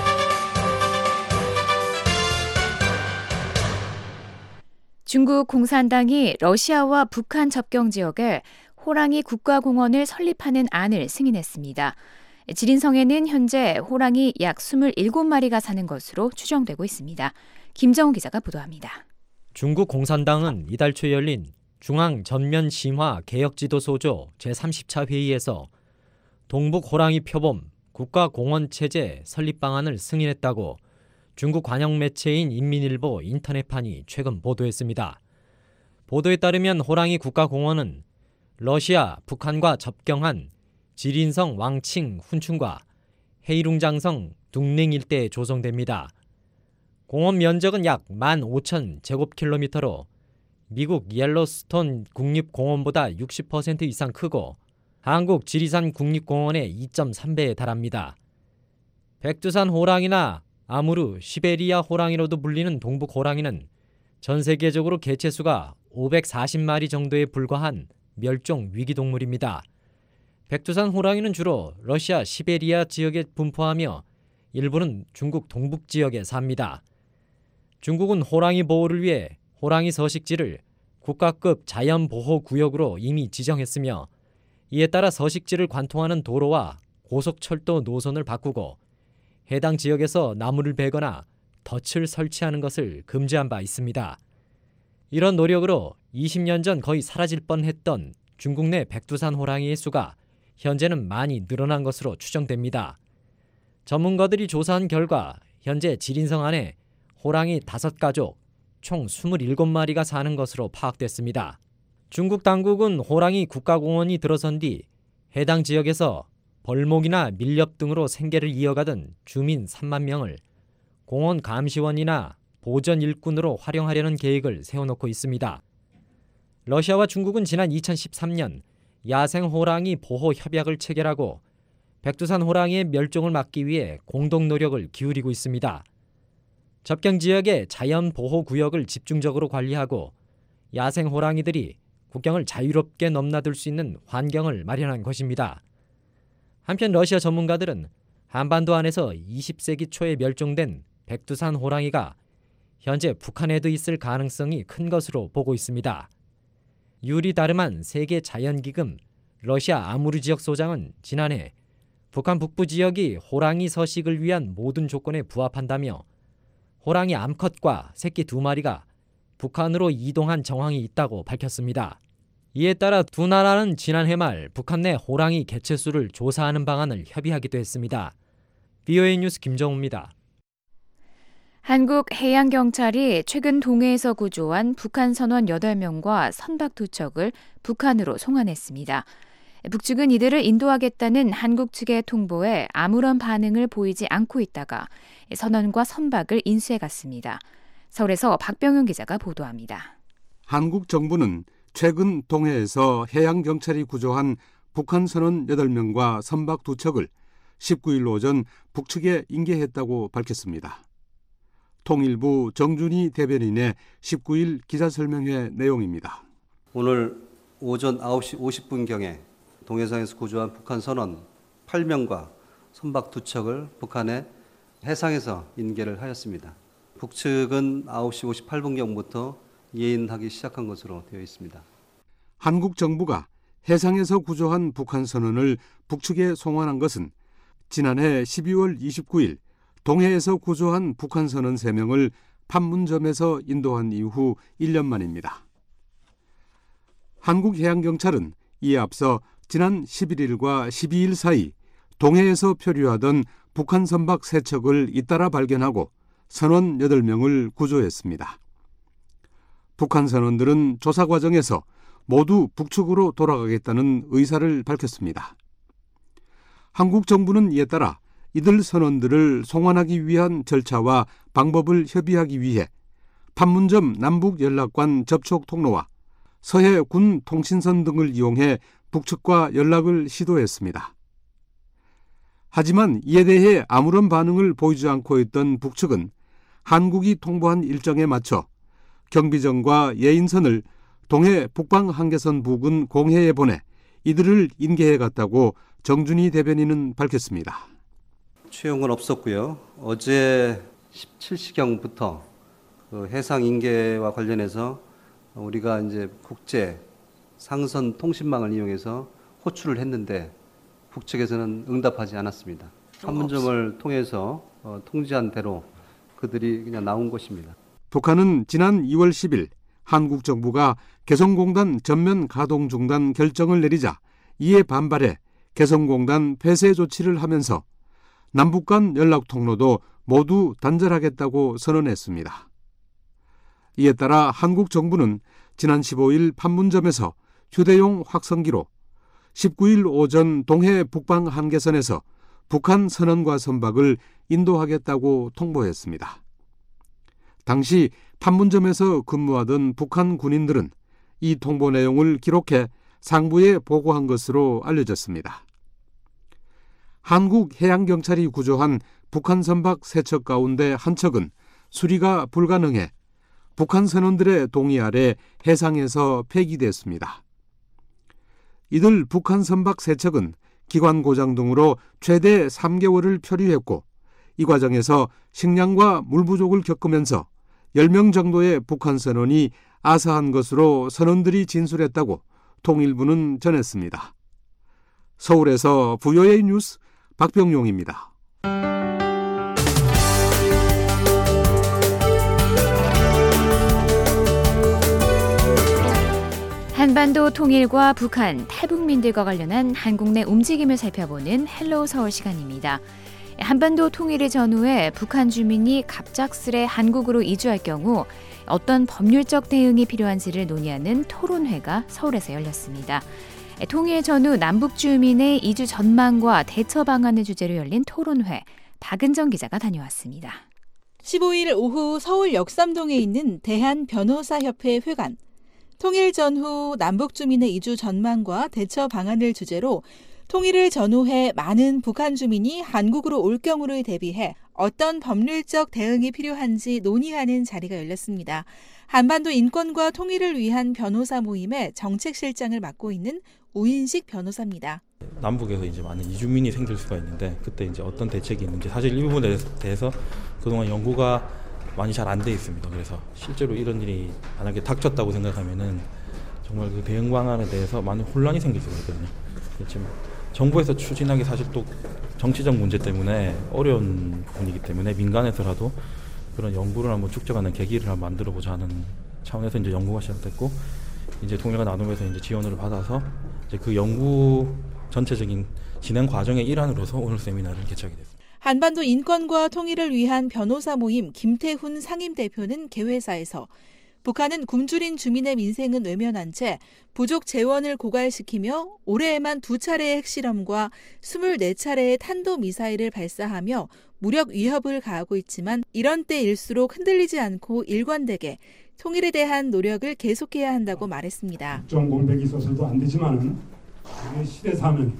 중국 공산당이 러시아와 북한 접경 지역에 호랑이 국가공원을 설립하는 안을 승인했습니다. 지린성에는 현재 호랑이 약 이십칠 마리가 사는 것으로 추정되고 있습니다. 김정우 기자가 보도합니다. 중국 공산당은 이달 초 열린 중앙 전면 심화 개혁지도소조 제삼십 차 회의에서 동북 호랑이 표범 국가공원 체제 설립 방안을 승인했다고 중국 관영 매체인 인민일보 인터넷판이 최근 보도했습니다. 보도에 따르면 호랑이 국가공원은 러시아, 북한과 접경한 지린성 왕칭 훈춘과 헤이룽장성 둥냉 일대에 조성됩니다. 공원 면적은 약 만 오천 제곱킬로미터로 미국 옐로스톤 국립공원보다 육십 퍼센트 이상 크고 한국 지리산 국립공원의 이 점 삼 배에 달합니다. 백두산 호랑이나 아무르 시베리아 호랑이로도 불리는 동북 호랑이는 전 세계적으로 개체수가 오백사십 마리 정도에 불과한 멸종 위기동물입니다. 백두산 호랑이는 주로 러시아 시베리아 지역에 분포하며 일부는 중국 동북 지역에 삽니다. 중국은 호랑이 보호를 위해 호랑이 서식지를 국가급 자연보호구역으로 이미 지정했으며 이에 따라 서식지를 관통하는 도로와 고속철도 노선을 바꾸고 해당 지역에서 나무를 베거나 덫을 설치하는 것을 금지한 바 있습니다. 이런 노력으로 이십 년 전 거의 사라질 뻔했던 중국 내 백두산 호랑이의 수가 현재는 많이 늘어난 것으로 추정됩니다. 전문가들이 조사한 결과 현재 지린성 안에 호랑이 다섯 가족, 총 이십칠 마리가 사는 것으로 파악됐습니다. 중국 당국은 호랑이 국가공원이 들어선 뒤 해당 지역에서 벌목이나 밀렵 등으로 생계를 이어가던 주민 삼만 명을 공원 감시원이나 보전 일꾼으로 활용하려는 계획을 세워놓고 있습니다. 러시아와 중국은 지난 이천십삼 년 야생 호랑이 보호 협약을 체결하고 백두산 호랑이의 멸종을 막기 위해 공동 노력을 기울이고 있습니다. 접경 지역의 자연 보호 구역을 집중적으로 관리하고 야생 호랑이들이 국경을 자유롭게 넘나들 수 있는 환경을 마련한 것입니다. 한편 러시아 전문가들은 한반도 안에서 이십 세기 초에 멸종된 백두산 호랑이가 현재 북한에도 있을 가능성이 큰 것으로 보고 있습니다. 유리 다르만 세계 자연기금 러시아 아무르 지역 소장은 지난해 북한 북부 지역이 호랑이 서식을 위한 모든 조건에 부합한다며 호랑이 암컷과 새끼 두 마리가 북한으로 이동한 정황이 있다고 밝혔습니다. 이에 따라 두 나라는 지난해 말 북한 내 호랑이 개체수를 조사하는 방안을 협의하기도 했습니다. 비오에이 뉴스 김정우입니다. 한국 해양경찰이 최근 동해에서 구조한 북한 선원 여덟 명과 선박 두 척을 북한으로 송환했습니다. 북측은 이들을 인도하겠다는 한국 측의 통보에 아무런 반응을 보이지 않고 있다가 선원과 선박을 인수해 갔습니다. 서울에서 박병윤 기자가 보도합니다. 한국 정부는 최근 동해에서 해양경찰이 구조한 북한 선원 여덟 명과 선박 두 척을 십구 일 오전 북측에 인계했다고 밝혔습니다. 통일부 정준희 대변인의 십구 일 기자설명회 내용입니다. 오늘 오전 아홉 시 오십 분경에 동해상에서 구조한 북한 선원 팔 명과 선박 두 척을 북한의 해상에서 인계를 하였습니다. 북측은 아홉 시 오십팔 분경부터 예인하기 시작한 것으로 되어 있습니다. 한국 정부가 해상에서 구조한 북한 선원을 북측에 송환한 것은 지난해 십이월 이십구일 동해에서 구조한 북한 선원 세 명을 판문점에서 인도한 이후 일 년 만입니다. 한국해양경찰은 이에 앞서 지난 십일일과 십이일 사이 동해에서 표류하던 북한 선박 세 척을 잇따라 발견하고 선원 여덟 명을 구조했습니다. 북한 선원들은 조사 과정에서 모두 북측으로 돌아가겠다는 의사를 밝혔습니다. 한국 정부는 이에 따라 이들 선원들을 송환하기 위한 절차와 방법을 협의하기 위해 판문점 남북연락관 접촉 통로와 서해 군 통신선 등을 이용해 북측과 연락을 시도했습니다. 하지만 이에 대해 아무런 반응을 보이지 않고 있던 북측은 한국이 통보한 일정에 맞춰 경비정과 예인선을 동해 북방 한계선 부근 공해에 보내 이들을 인계해 갔다고 정준희 대변인은 밝혔습니다. 취용은 없었고요. 어제 십칠 시경부터 그 해상 인계와 관련해서 우리가 이제 국제 상선 통신망을 이용해서 호출을 했는데 북측에서는 응답하지 않았습니다. 판문점을 통해서 어, 통지한 대로 그들이 그냥 나온 것입니다. 북한은 지난 이월 십일 한국 정부가 개성공단 전면 가동 중단 결정을 내리자 이에 반발해 개성공단 폐쇄 조치를 하면서 남북 간 연락 통로도 모두 단절하겠다고 선언했습니다. 이에 따라 한국 정부는 지난 십오일 판문점에서 휴대용 확성기로 십구일 오전 동해 북방 한계선에서 북한 선원과 선박을 인도하겠다고 통보했습니다. 당시 판문점에서 근무하던 북한 군인들은 이 통보 내용을 기록해 상부에 보고한 것으로 알려졌습니다. 한국해양경찰이 구조한 북한 선박 세 척 가운데 한 척은 수리가 불가능해 북한 선원들의 동의 아래 해상에서 폐기됐습니다. 이들 북한 선박 세 척은 기관 고장 등으로 최대 삼 개월을 표류했고 이 과정에서 식량과 물 부족을 겪으면서 열 명 정도의 북한 선원이 아사한 것으로 선원들이 진술했다고 통일부는 전했습니다. 서울에서 비오에이 뉴스 박병용입니다. 한반도 통일과 북한, 탈북민들과 관련한 한국 내 움직임을 살펴보는 헬로우 서울 시간입니다. 한반도 통일을 전후해 북한 주민이 갑작스레 한국으로 이주할 경우 어떤 법률적 대응이 필요한지를 논의하는 토론회가 서울에서 열렸습니다. 통일 전후 남북 주민의 이주 전망과 대처 방안을 주제로 열린 토론회, 박은정 기자가 다녀왔습니다. 십오일 오후 서울 역삼동에 있는 대한변호사협회 회관. 통일 전후 남북 주민의 이주 전망과 대처 방안을 주제로 통일을 전후해 많은 북한 주민이 한국으로 올 경우를 대비해 어떤 법률적 대응이 필요한지 논의하는 자리가 열렸습니다. 한반도 인권과 통일을 위한 변호사 모임의 정책실장을 맡고 있는 우인식 변호사입니다. 남북에서 이제 많은 이주민이 생길 수가 있는데 그때 이제 어떤 대책이 있는지 사실 이 부분에 대해서 그동안 연구가 많이 잘 안 돼 있습니다. 그래서 실제로 이런 일이 만약에 닥쳤다고 생각하면은 정말 그 대응 방안에 대해서 많은 혼란이 생길 수가 있거든요. 지금 정부에서 추진하기 사실 또 정치적 문제 때문에 어려운 부분이기 때문에 민간에서라도 그런 연구를 한번 축적하는 계기를 한번 만들어 보자 하는 차원에서 이제 연구가 시작됐고 이제 통일과 나눔에서 이제 지원을 받아서 이제 그 연구 전체적인 진행 과정의 일환으로서 오늘 세미나를 개최하게 됐습니다. 한반도 인권과 통일을 위한 변호사 모임 김태훈 상임대표는 개회사에서 북한은 굶주린 주민의 민생은 외면한 채 부족 재원을 고갈시키며 올해에만 두 차례의 핵실험과 스물네 차례의 탄도미사일을 발사하며 무력 위협을 가하고 있지만 이런 때일수록 흔들리지 않고 일관되게 통일에 대한 노력을 계속해야 한다고 말했습니다. 국정 공백이 있어서도 안 되지만 우리 시대사는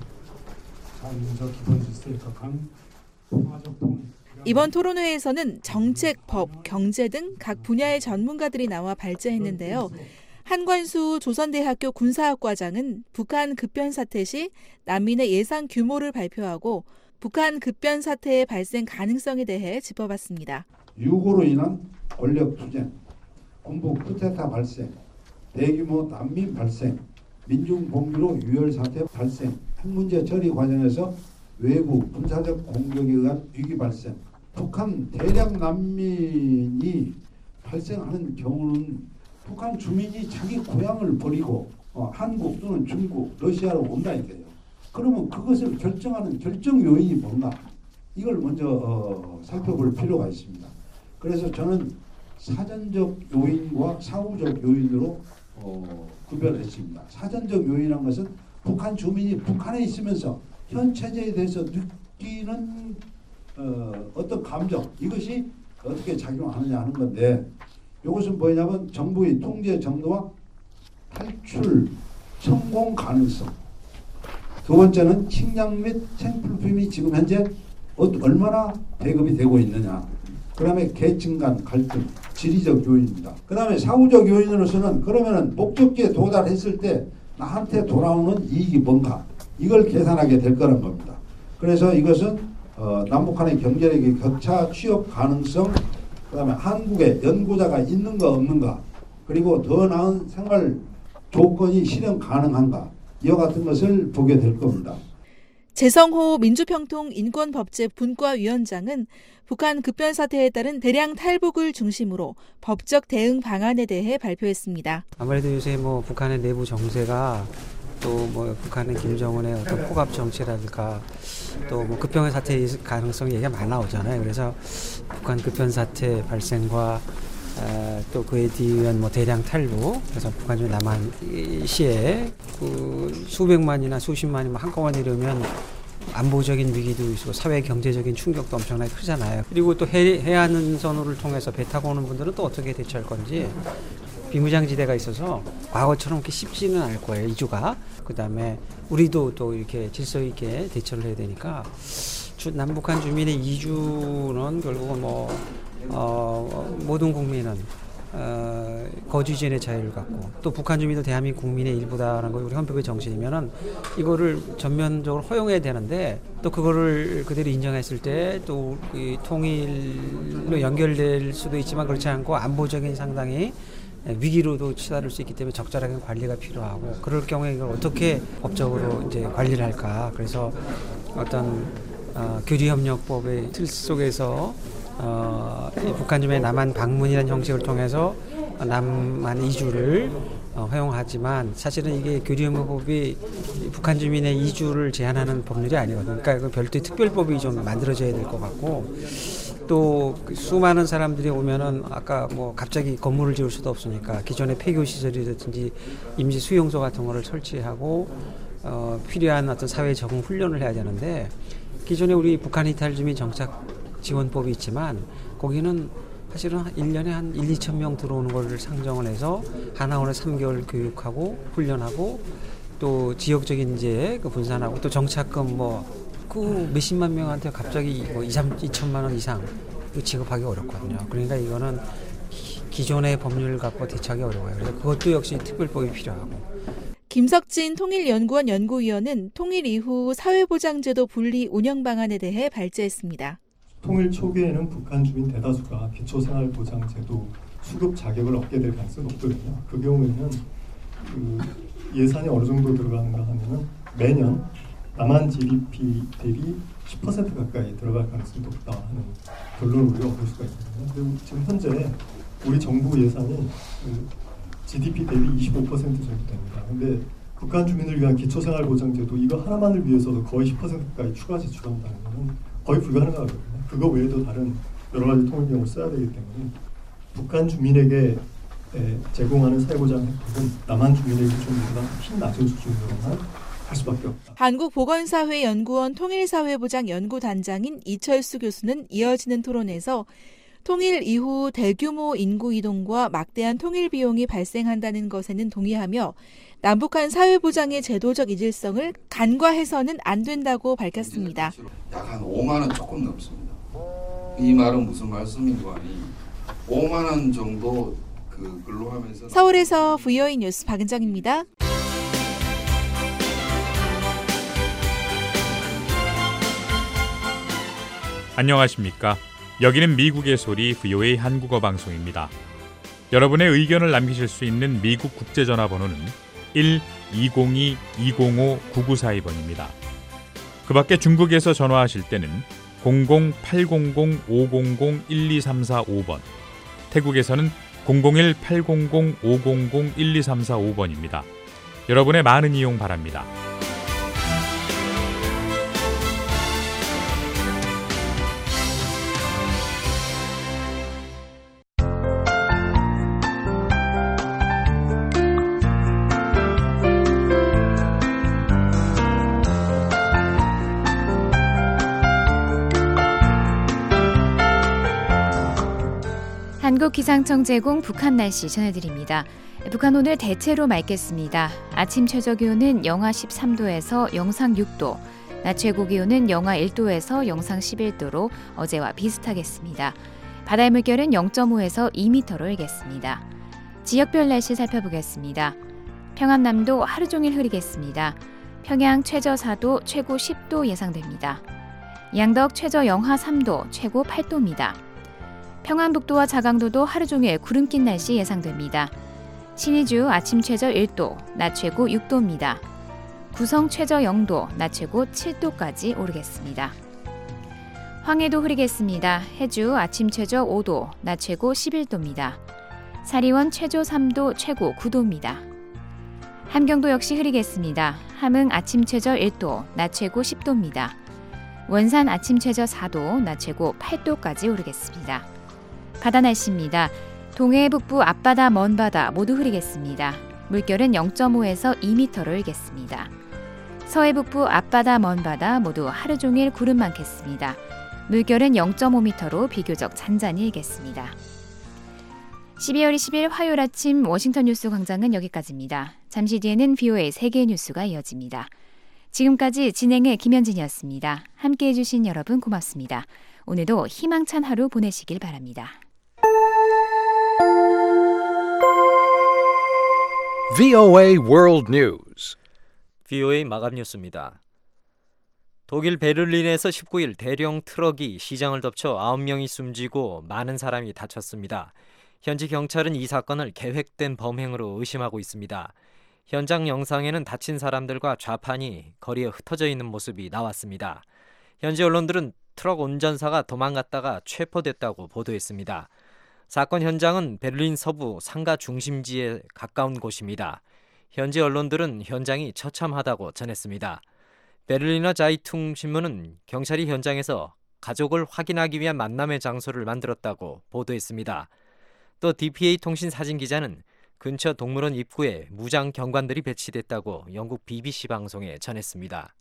자연적 기본 질서에 각한 평화적 통일. 이번 토론회에서는 정책, 법, 경제 등 각 분야의 전문가들이 나와 발제했는데요. 한관수 조선대학교 군사학과장은 북한 급변 사태 시 난민의 예상 규모를 발표하고 북한 급변 사태의 발생 가능성에 대해 짚어봤습니다. 유고로 인한 권력 투쟁, 군부 쿠데타 발생, 대규모 난민 발생, 민중 봉기로 유혈 사태 발생, 핵 문제 처리 과정에서 외부 군사적 공격에 의한 위기 발생, 북한 대량 난민이 발생하는 경우는 북한 주민이 자기 고향을 버리고 어, 한국 또는 중국, 러시아로 온다니까요. 그러면 그것을 결정하는 결정 요인이 뭔가 이걸 먼저 어, 살펴볼 필요가 있습니다. 그래서 저는 사전적 요인과 사후적 요인으로 어, 구별했습니다. 사전적 요인이라는 것은 북한 주민이 북한에 있으면서 현 체제에 대해서 느끼는 어, 어떤 감정 이것이 어떻게 작용하느냐 하는 건데 이것은 뭐냐면 정부의 통제 정도와 탈출 성공 가능성. 두 번째는 식량 및 생필품이 지금 현재 얼마나 배급이 되고 있느냐. 그 다음에 계층 간 갈등, 지리적 요인입니다. 그 다음에 사후적 요인으로서는 그러면은 목적지에 도달했을 때 나한테 돌아오는 이익이 뭔가 이걸 계산하게 될 거란 겁니다. 그래서 이것은 어, 남북한의 경제력의 격차, 취업 가능성, 그 다음에 한국에 연구자가 있는가 없는가, 그리고 더 나은 생활 조건이 실현 가능한가, 이와 같은 것을 보게 될 겁니다. 재성호 민주평통인권법제 분과위원장은 북한 급변 사태에 따른 대량 탈북을 중심으로 법적 대응 방안에 대해 발표했습니다. 아무래도 요새 뭐 북한의 내부 정세가 또 뭐 북한의 김정은의 어떤 포갑 정치라든가 또 뭐 급변 사태 가능성 얘기가 많이 나오잖아요. 그래서 북한 급변 사태 발생과 어, 또 그에 뒤한 뭐 대량 탈북, 그래서 북한 중 남한 시에 그 수백만이나 수십만이 한꺼번에 이러면 안보적인 위기도 있고 사회 경제적인 충격도 엄청나게 크잖아요. 그리고 또 해, 해안선로를 통해서 배 타고 오는 분들은 또 어떻게 대처할 건지 비무장지대가 있어서 과거처럼 그렇게 쉽지는 않을 거예요. 이주가. 그다음에 우리도 또 이렇게 질서 있게 대처를 해야 되니까 주, 남북한 주민의 이주는 결국은 뭐 어, 모든 국민은 어, 거주지의 자유를 갖고 또 북한 주민도 대한민국 국민의 일부다라는 거 우리 헌법의 정신이면은 이거를 전면적으로 허용해야 되는데 또 그거를 그대로 인정했을 때 또 이 통일로 연결될 수도 있지만 그렇지 않고 안보적인 상당히 위기로도 치달을 수 있기 때문에 적절하게 관리가 필요하고 그럴 경우에 이걸 어떻게 법적으로 이제 관리를 할까. 그래서 어떤 어, 교류협력법의 틀 속에서 어, 북한 주민의 남한 방문이라는 형식을 통해서 남한 이주를 어, 허용하지만 사실은 이게 교류협력법이 북한 주민의 이주를 제한하는 법률이 아니거든요. 그러니까 그 별도의 특별법이 좀 만들어져야 될 것 같고 또 수많은 사람들이 오면은 아까 뭐 갑자기 건물을 지을 수도 없으니까 기존의 폐교 시설이라든지 임시 수용소 같은 거를 설치하고 어, 필요한 어떤 사회 적응 훈련을 해야 되는데 기존에 우리 북한 이탈 주민 정착 지원법이 있지만 거기는 사실은 일 년에 한 일, 이천 명 들어오는 걸 상정을 해서 하나원에 삼 개월 교육하고 훈련하고 또 지역적인 이제 그 분산하고 또 정착금 뭐 그 몇십만 명한테 갑자기 뭐 이, 삼, 이천만 원 이상 지급하기 어렵거든요. 그러니까 이거는 기존의 법률을 갖고 대처하기 어려워요. 그래서 그것도 역시 특별법이 필요하고. 김석진 통일연구원 연구위원은 통일 이후 사회보장제도 분리 운영 방안에 대해 발제했습니다. 통일 초기에는 북한 주민 대다수가 기초생활보장제도 수급 자격을 얻게 될 가능성이 높거든요. 그 경우에는 그 예산이 어느 정도 들어가는가 하면은 매년 남한 지디피 대비 십 퍼센트 가까이 들어갈 가능성이 높다 하는 결론을 우리가 얻을 수가 있거든요. 그리고 지금 현재 우리 정부 예산이 그 지디피 대비 이십오 퍼센트 정도 됩니다. 근데 북한 주민을 위한 기초생활보장제도 이거 하나만을 위해서도 거의 십 퍼센트까지 추가 지출한다는 것은 거의 불가능하거든요. 그거 외에도 다른 여러 가지 통일 비용을 써야 되기 때문에 북한 주민에게 제공하는 사회보장 혜택은 남한 주민의 기준보다 훨씬 낮은 수준으로만 할 수밖에 없다. 한국보건사회연구원 통일사회보장연구단장인 이철수 교수는 이어지는 토론에서 통일 이후 대규모 인구 이동과 막대한 통일 비용이 발생한다는 것에는 동의하며 남북한 사회보장의 제도적 이질성을 간과해서는 안 된다고 밝혔습니다. 약 한 오만 원 조금 넘습니다. 이 말은 무슨 말씀인고 하니 오만 원 정도 그 근로하면서 서울에서 브이오에이 뉴스 박은정입니다. 안녕하십니까? 여기는 미국의 소리 브이오에이 한국어 방송입니다. 여러분의 의견을 남기실 수 있는 미국 국제전화번호는 일 이공이 이공오 구구사이 번입니다. 그 밖에 중국에서 전화하실 때는 공공 팔공공 오공공 일이삼사오 번, 태국에서는 공공일 팔공공 오공공 일이삼사오 번입니다. 여러분의 많은 이용 바랍니다. 한국기상청 제공 북한 날씨 전해드립니다. 북한 오늘 대체로 맑겠습니다. 아침 최저기온은 영하 십삼 도에서 영상 육 도, 낮 최고기온은 영하 일 도에서 영상 십일 도로 어제와 비슷하겠습니다. 바다의 물결은 영 점 오에서 이 미터로 일겠습니다. 지역별 날씨 살펴보겠습니다. 평안남도 하루 종일 흐리겠습니다. 평양 최저 사 도, 최고 십 도 예상됩니다. 양덕 최저 영하 삼 도, 최고 팔 도입니다. 평안북도와 자강도도 하루 종일 구름 낀 날씨 예상됩니다. 신의주 아침 최저 일 도, 낮 최고 육 도입니다. 구성 최저 영 도, 낮 최고 칠 도까지 오르겠습니다. 황해도 흐리겠습니다. 해주 아침 최저 오 도, 낮 최고 십일 도입니다. 사리원 최저 삼 도, 최고 구 도입니다. 함경도 역시 흐리겠습니다. 함흥 아침 최저 일 도, 낮 최고 십 도입니다. 원산 아침 최저 사 도, 낮 최고 팔 도까지 오르겠습니다. 바다 날씨입니다. 동해 북부 앞바다 먼바다 모두 흐리겠습니다. 물결은 영 점 오에서 이 미터로 일겠습니다. 서해 북부 앞바다 먼바다 모두 하루 종일 구름 많겠습니다. 물결은 영 점 오 미터로 비교적 잔잔히 일겠습니다. 십이월 이십일 화요일 아침 워싱턴 뉴스 광장은 여기까지입니다. 잠시 뒤에는 브이오에이 세계 뉴스가 이어집니다. 지금까지 진행의 김현진이었습니다. 함께해 주신 여러분 고맙습니다. 오늘도 희망찬 하루 보내시길 바랍니다. 브이오에이 World News. 브이오에이 마감 뉴스입니다. 독일 베를린에서 십구 일 대령 트럭이 시장을 덮쳐 아홉 명이 숨지고 많은 사람이 다쳤습니다. 현지 경찰은 이 사건을 계획된 범행으로 의심하고 있습니다. 현장 영상에는 다친 사람들과 좌판이 거리에 흩어져 있는 모습이 나왔습니다. 현지 언론들은 트럭 운전사가 도망갔다가 체포됐다고 보도했습니다. 사건 현장은 베를린 서부 상가 중심지에 가까운 곳입니다. 현지 언론들은 현장이 처참하다고 전했습니다. 베를리너 자이퉁 신문은 경찰이 현장에서 가족을 확인하기 위한 만남의 장소를 만들었다고 보도했습니다. 또 디피에이 통신 사진 기자는 근처 동물원 입구에 무장 경관들이 배치됐다고 영국 비비씨 방송에 전했습니다.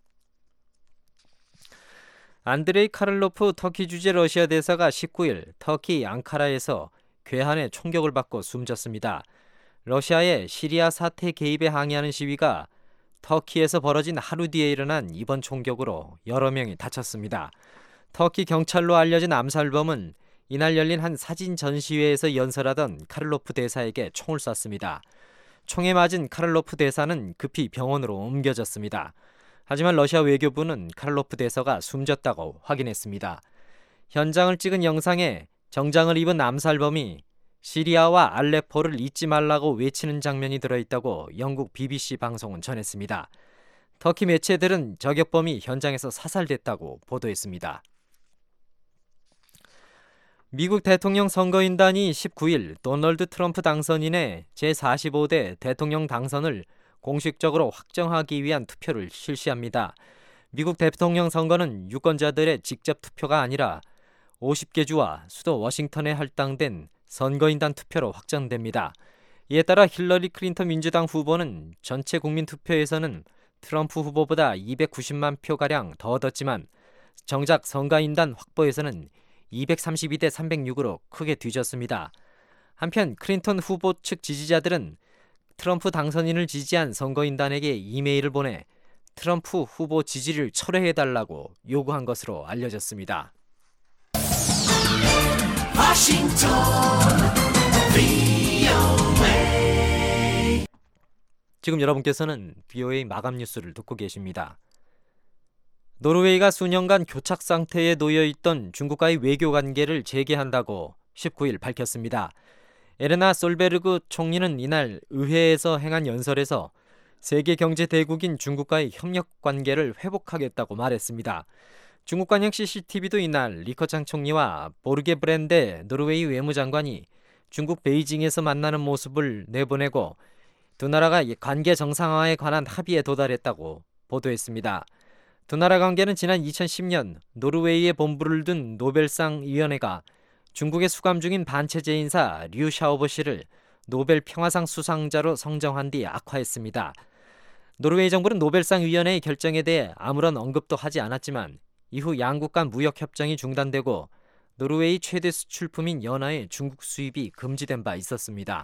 안드레이 카를로프 터키 주재 러시아 대사가 십구 일 터키 앙카라에서 괴한의 총격을 받고 숨졌습니다. 러시아의 시리아 사태 개입에 항의하는 시위가 터키에서 벌어진 하루 뒤에 일어난 이번 총격으로 여러 명이 다쳤습니다. 터키 경찰로 알려진 암살범은 이날 열린 한 사진 전시회에서 연설하던 카를로프 대사에게 총을 쐈습니다. 총에 맞은 카를로프 대사는 급히 병원으로 옮겨졌습니다. 하지만 러시아 외교부는 카를로프 대사가 숨졌다고 확인했습니다. 현장을 찍은 영상에 정장을 입은 암살범이 시리아와 알레포를 잊지 말라고 외치는 장면이 들어있다고 영국 비비씨 방송은 전했습니다. 터키 매체들은 저격범이 현장에서 사살됐다고 보도했습니다. 미국 대통령 선거인단이 십구일 도널드 트럼프 당선인의 제사십오 대 대통령 당선을 공식적으로 확정하기 위한 투표를 실시합니다. 미국 대통령 선거는 유권자들의 직접 투표가 아니라 오십 개 주와 수도 워싱턴에 할당된 선거인단 투표로 확정됩니다. 이에 따라 힐러리 클린턴 민주당 후보는 전체 국민 투표에서는 트럼프 후보보다 이백구십만 표가량 더 얻었지만 정작 선거인단 확보에서는 이백삼십이 대 삼백육으로 크게 뒤졌습니다. 한편 클린턴 후보 측 지지자들은 트럼프 당선인을 지지한 선거인단에게 이메일을 보내 트럼프 후보 지지를 철회해달라고 요구한 것으로 알려졌습니다. 워싱턴 브이오에이 지금 여러분께서는 브이오에이 마감 뉴스를 듣고 계십니다. 노르웨이가 수년간 교착 상태에 놓여 있던 중국과의 외교 관계를 재개한다고 십구일 밝혔습니다. 에르나 솔베르그 총리는 이날 의회에서 행한 연설에서 세계 경제 대국인 중국과의 협력 관계를 회복하겠다고 말했습니다. 중국관영 씨씨티비도 이날 리커창 총리와 보르게 브랜데 노르웨이 외무장관이 중국 베이징에서 만나는 모습을 내보내고 두 나라가 관계 정상화에 관한 합의에 도달했다고 보도했습니다. 두 나라 관계는 지난 이천십 년 노르웨이에 본부를 둔 노벨상 위원회가 중국에 수감 중인 반체제 인사 류 샤오보 씨를 노벨 평화상 수상자로 선정한 뒤 악화했습니다. 노르웨이 정부는 노벨상 위원회의 결정에 대해 아무런 언급도 하지 않았지만 이후 양국 간 무역 협정이 중단되고 노르웨이 최대 수출품인 연어의 중국 수입이 금지된 바 있었습니다.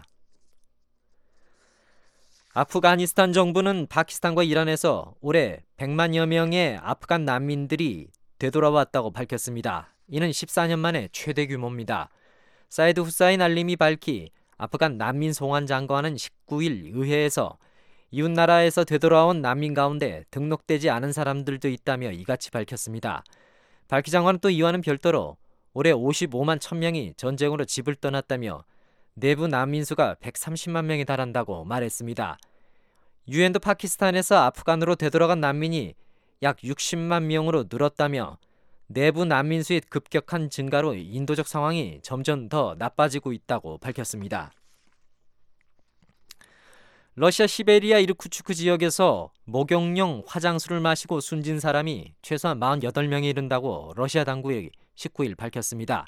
아프가니스탄 정부는 파키스탄과 이란에서 올해 백만여 명의 아프간 난민들이 되돌아왔다고 밝혔습니다. 이는 십사 년 만에 최대 규모입니다. 사이드 후사인 알림이 밝히 아프간 난민 송환 장관은 십구일 의회에서 이웃나라에서 되돌아온 난민 가운데 등록되지 않은 사람들도 있다며 이같이 밝혔습니다. 발키 장관은 또 이와는 별도로 올해 오십오만 천 명이 전쟁으로 집을 떠났다며 내부 난민 수가 백삼십만 명에 달한다고 말했습니다. 유엔도 파키스탄에서 아프간으로 되돌아간 난민이 약 육십만 명으로 늘었다며 내부 난민 수의 급격한 증가로 인도적 상황이 점점 더 나빠지고 있다고 밝혔습니다. 러시아 시베리아 이르쿠츠크 지역에서 목욕용 화장수를 마시고 숨진 사람이 최소한 사십팔 명에 이른다고 러시아 당국이 십구일 밝혔습니다.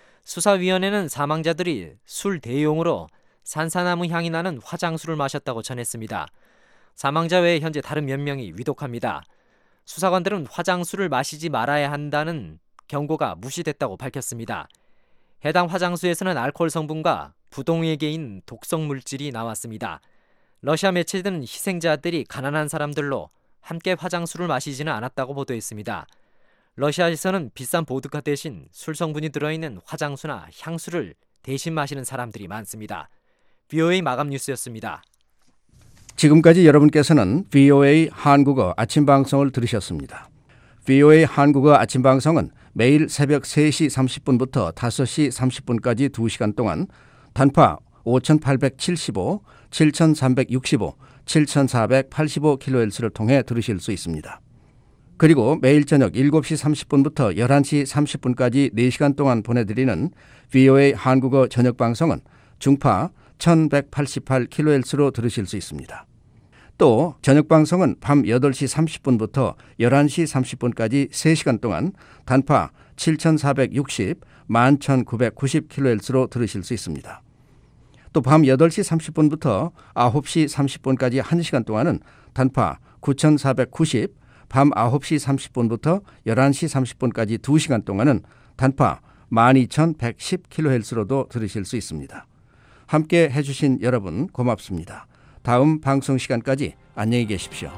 수사위원회는 사망자들이 술 대용으로 산사나무 향이 나는 화장수를 마셨다고 전했습니다. 사망자 외에 현재 다른 몇 명이 위독합니다. 수사관들은 화장수를 마시지 말아야 한다는 경고가 무시됐다고 밝혔습니다. 해당 화장수에서는 알코올 성분과 부동액인 독성 물질이 나왔습니다. 러시아 매체들은 희생자들이 가난한 사람들로 함께 화장수를 마시지는 않았다고 보도했습니다. 러시아에서는 비싼 보드카 대신 술 성분이 들어있는 화장수나 향수를 대신 마시는 사람들이 많습니다. 브이오에이 마감 뉴스였습니다. 지금까지 여러분께서는 브이오에이 한국어 아침 방송을 들으셨습니다. 브이오에이 한국어 아침 방송은 매일 새벽 세 시 삼십 분부터 다섯 시 삼십 분까지 두 시간 동안 단파 오천팔백칠십오, 칠천삼백육십오, 칠천사백팔십오 킬로헤르츠를 통해 들으실 수 있습니다. 그리고 매일 저녁 일곱 시 삼십 분부터 열한 시 삼십 분까지 네 시간 동안 보내드리는 브이오에이 한국어 저녁 방송은 중파 천백팔십팔 킬로헤르츠로 들으실 수 있습니다. 또 저녁 방송은 밤 여덟 시 삼십 분부터 열한 시 삼십 분까지 세 시간 동안 단파 칠천사백육십, 만 천구백구십 킬로헤르츠로 들으실 수 있습니다. 또 밤 여덟 시 삼십 분부터 아홉 시 삼십 분까지 한 시간 동안은 단파 구천사백구십, 밤 아홉 시 삼십 분부터 열한 시 삼십 분까지 두 시간 동안은 단파 만 이천백십 킬로헤르츠로도 들으실 수 있습니다. 함께 해주신 여러분 고맙습니다. 다음 방송 시간까지 안녕히 계십시오.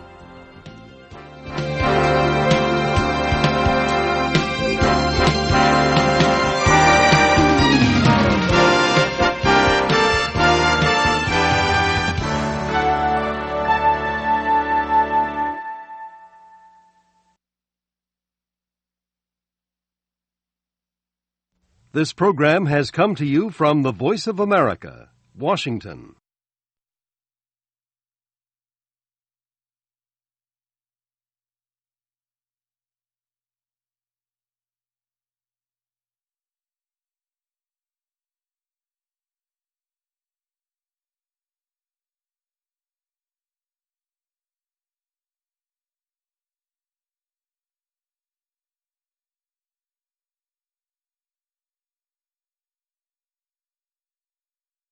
This program has come to you from the Voice of America, Washington.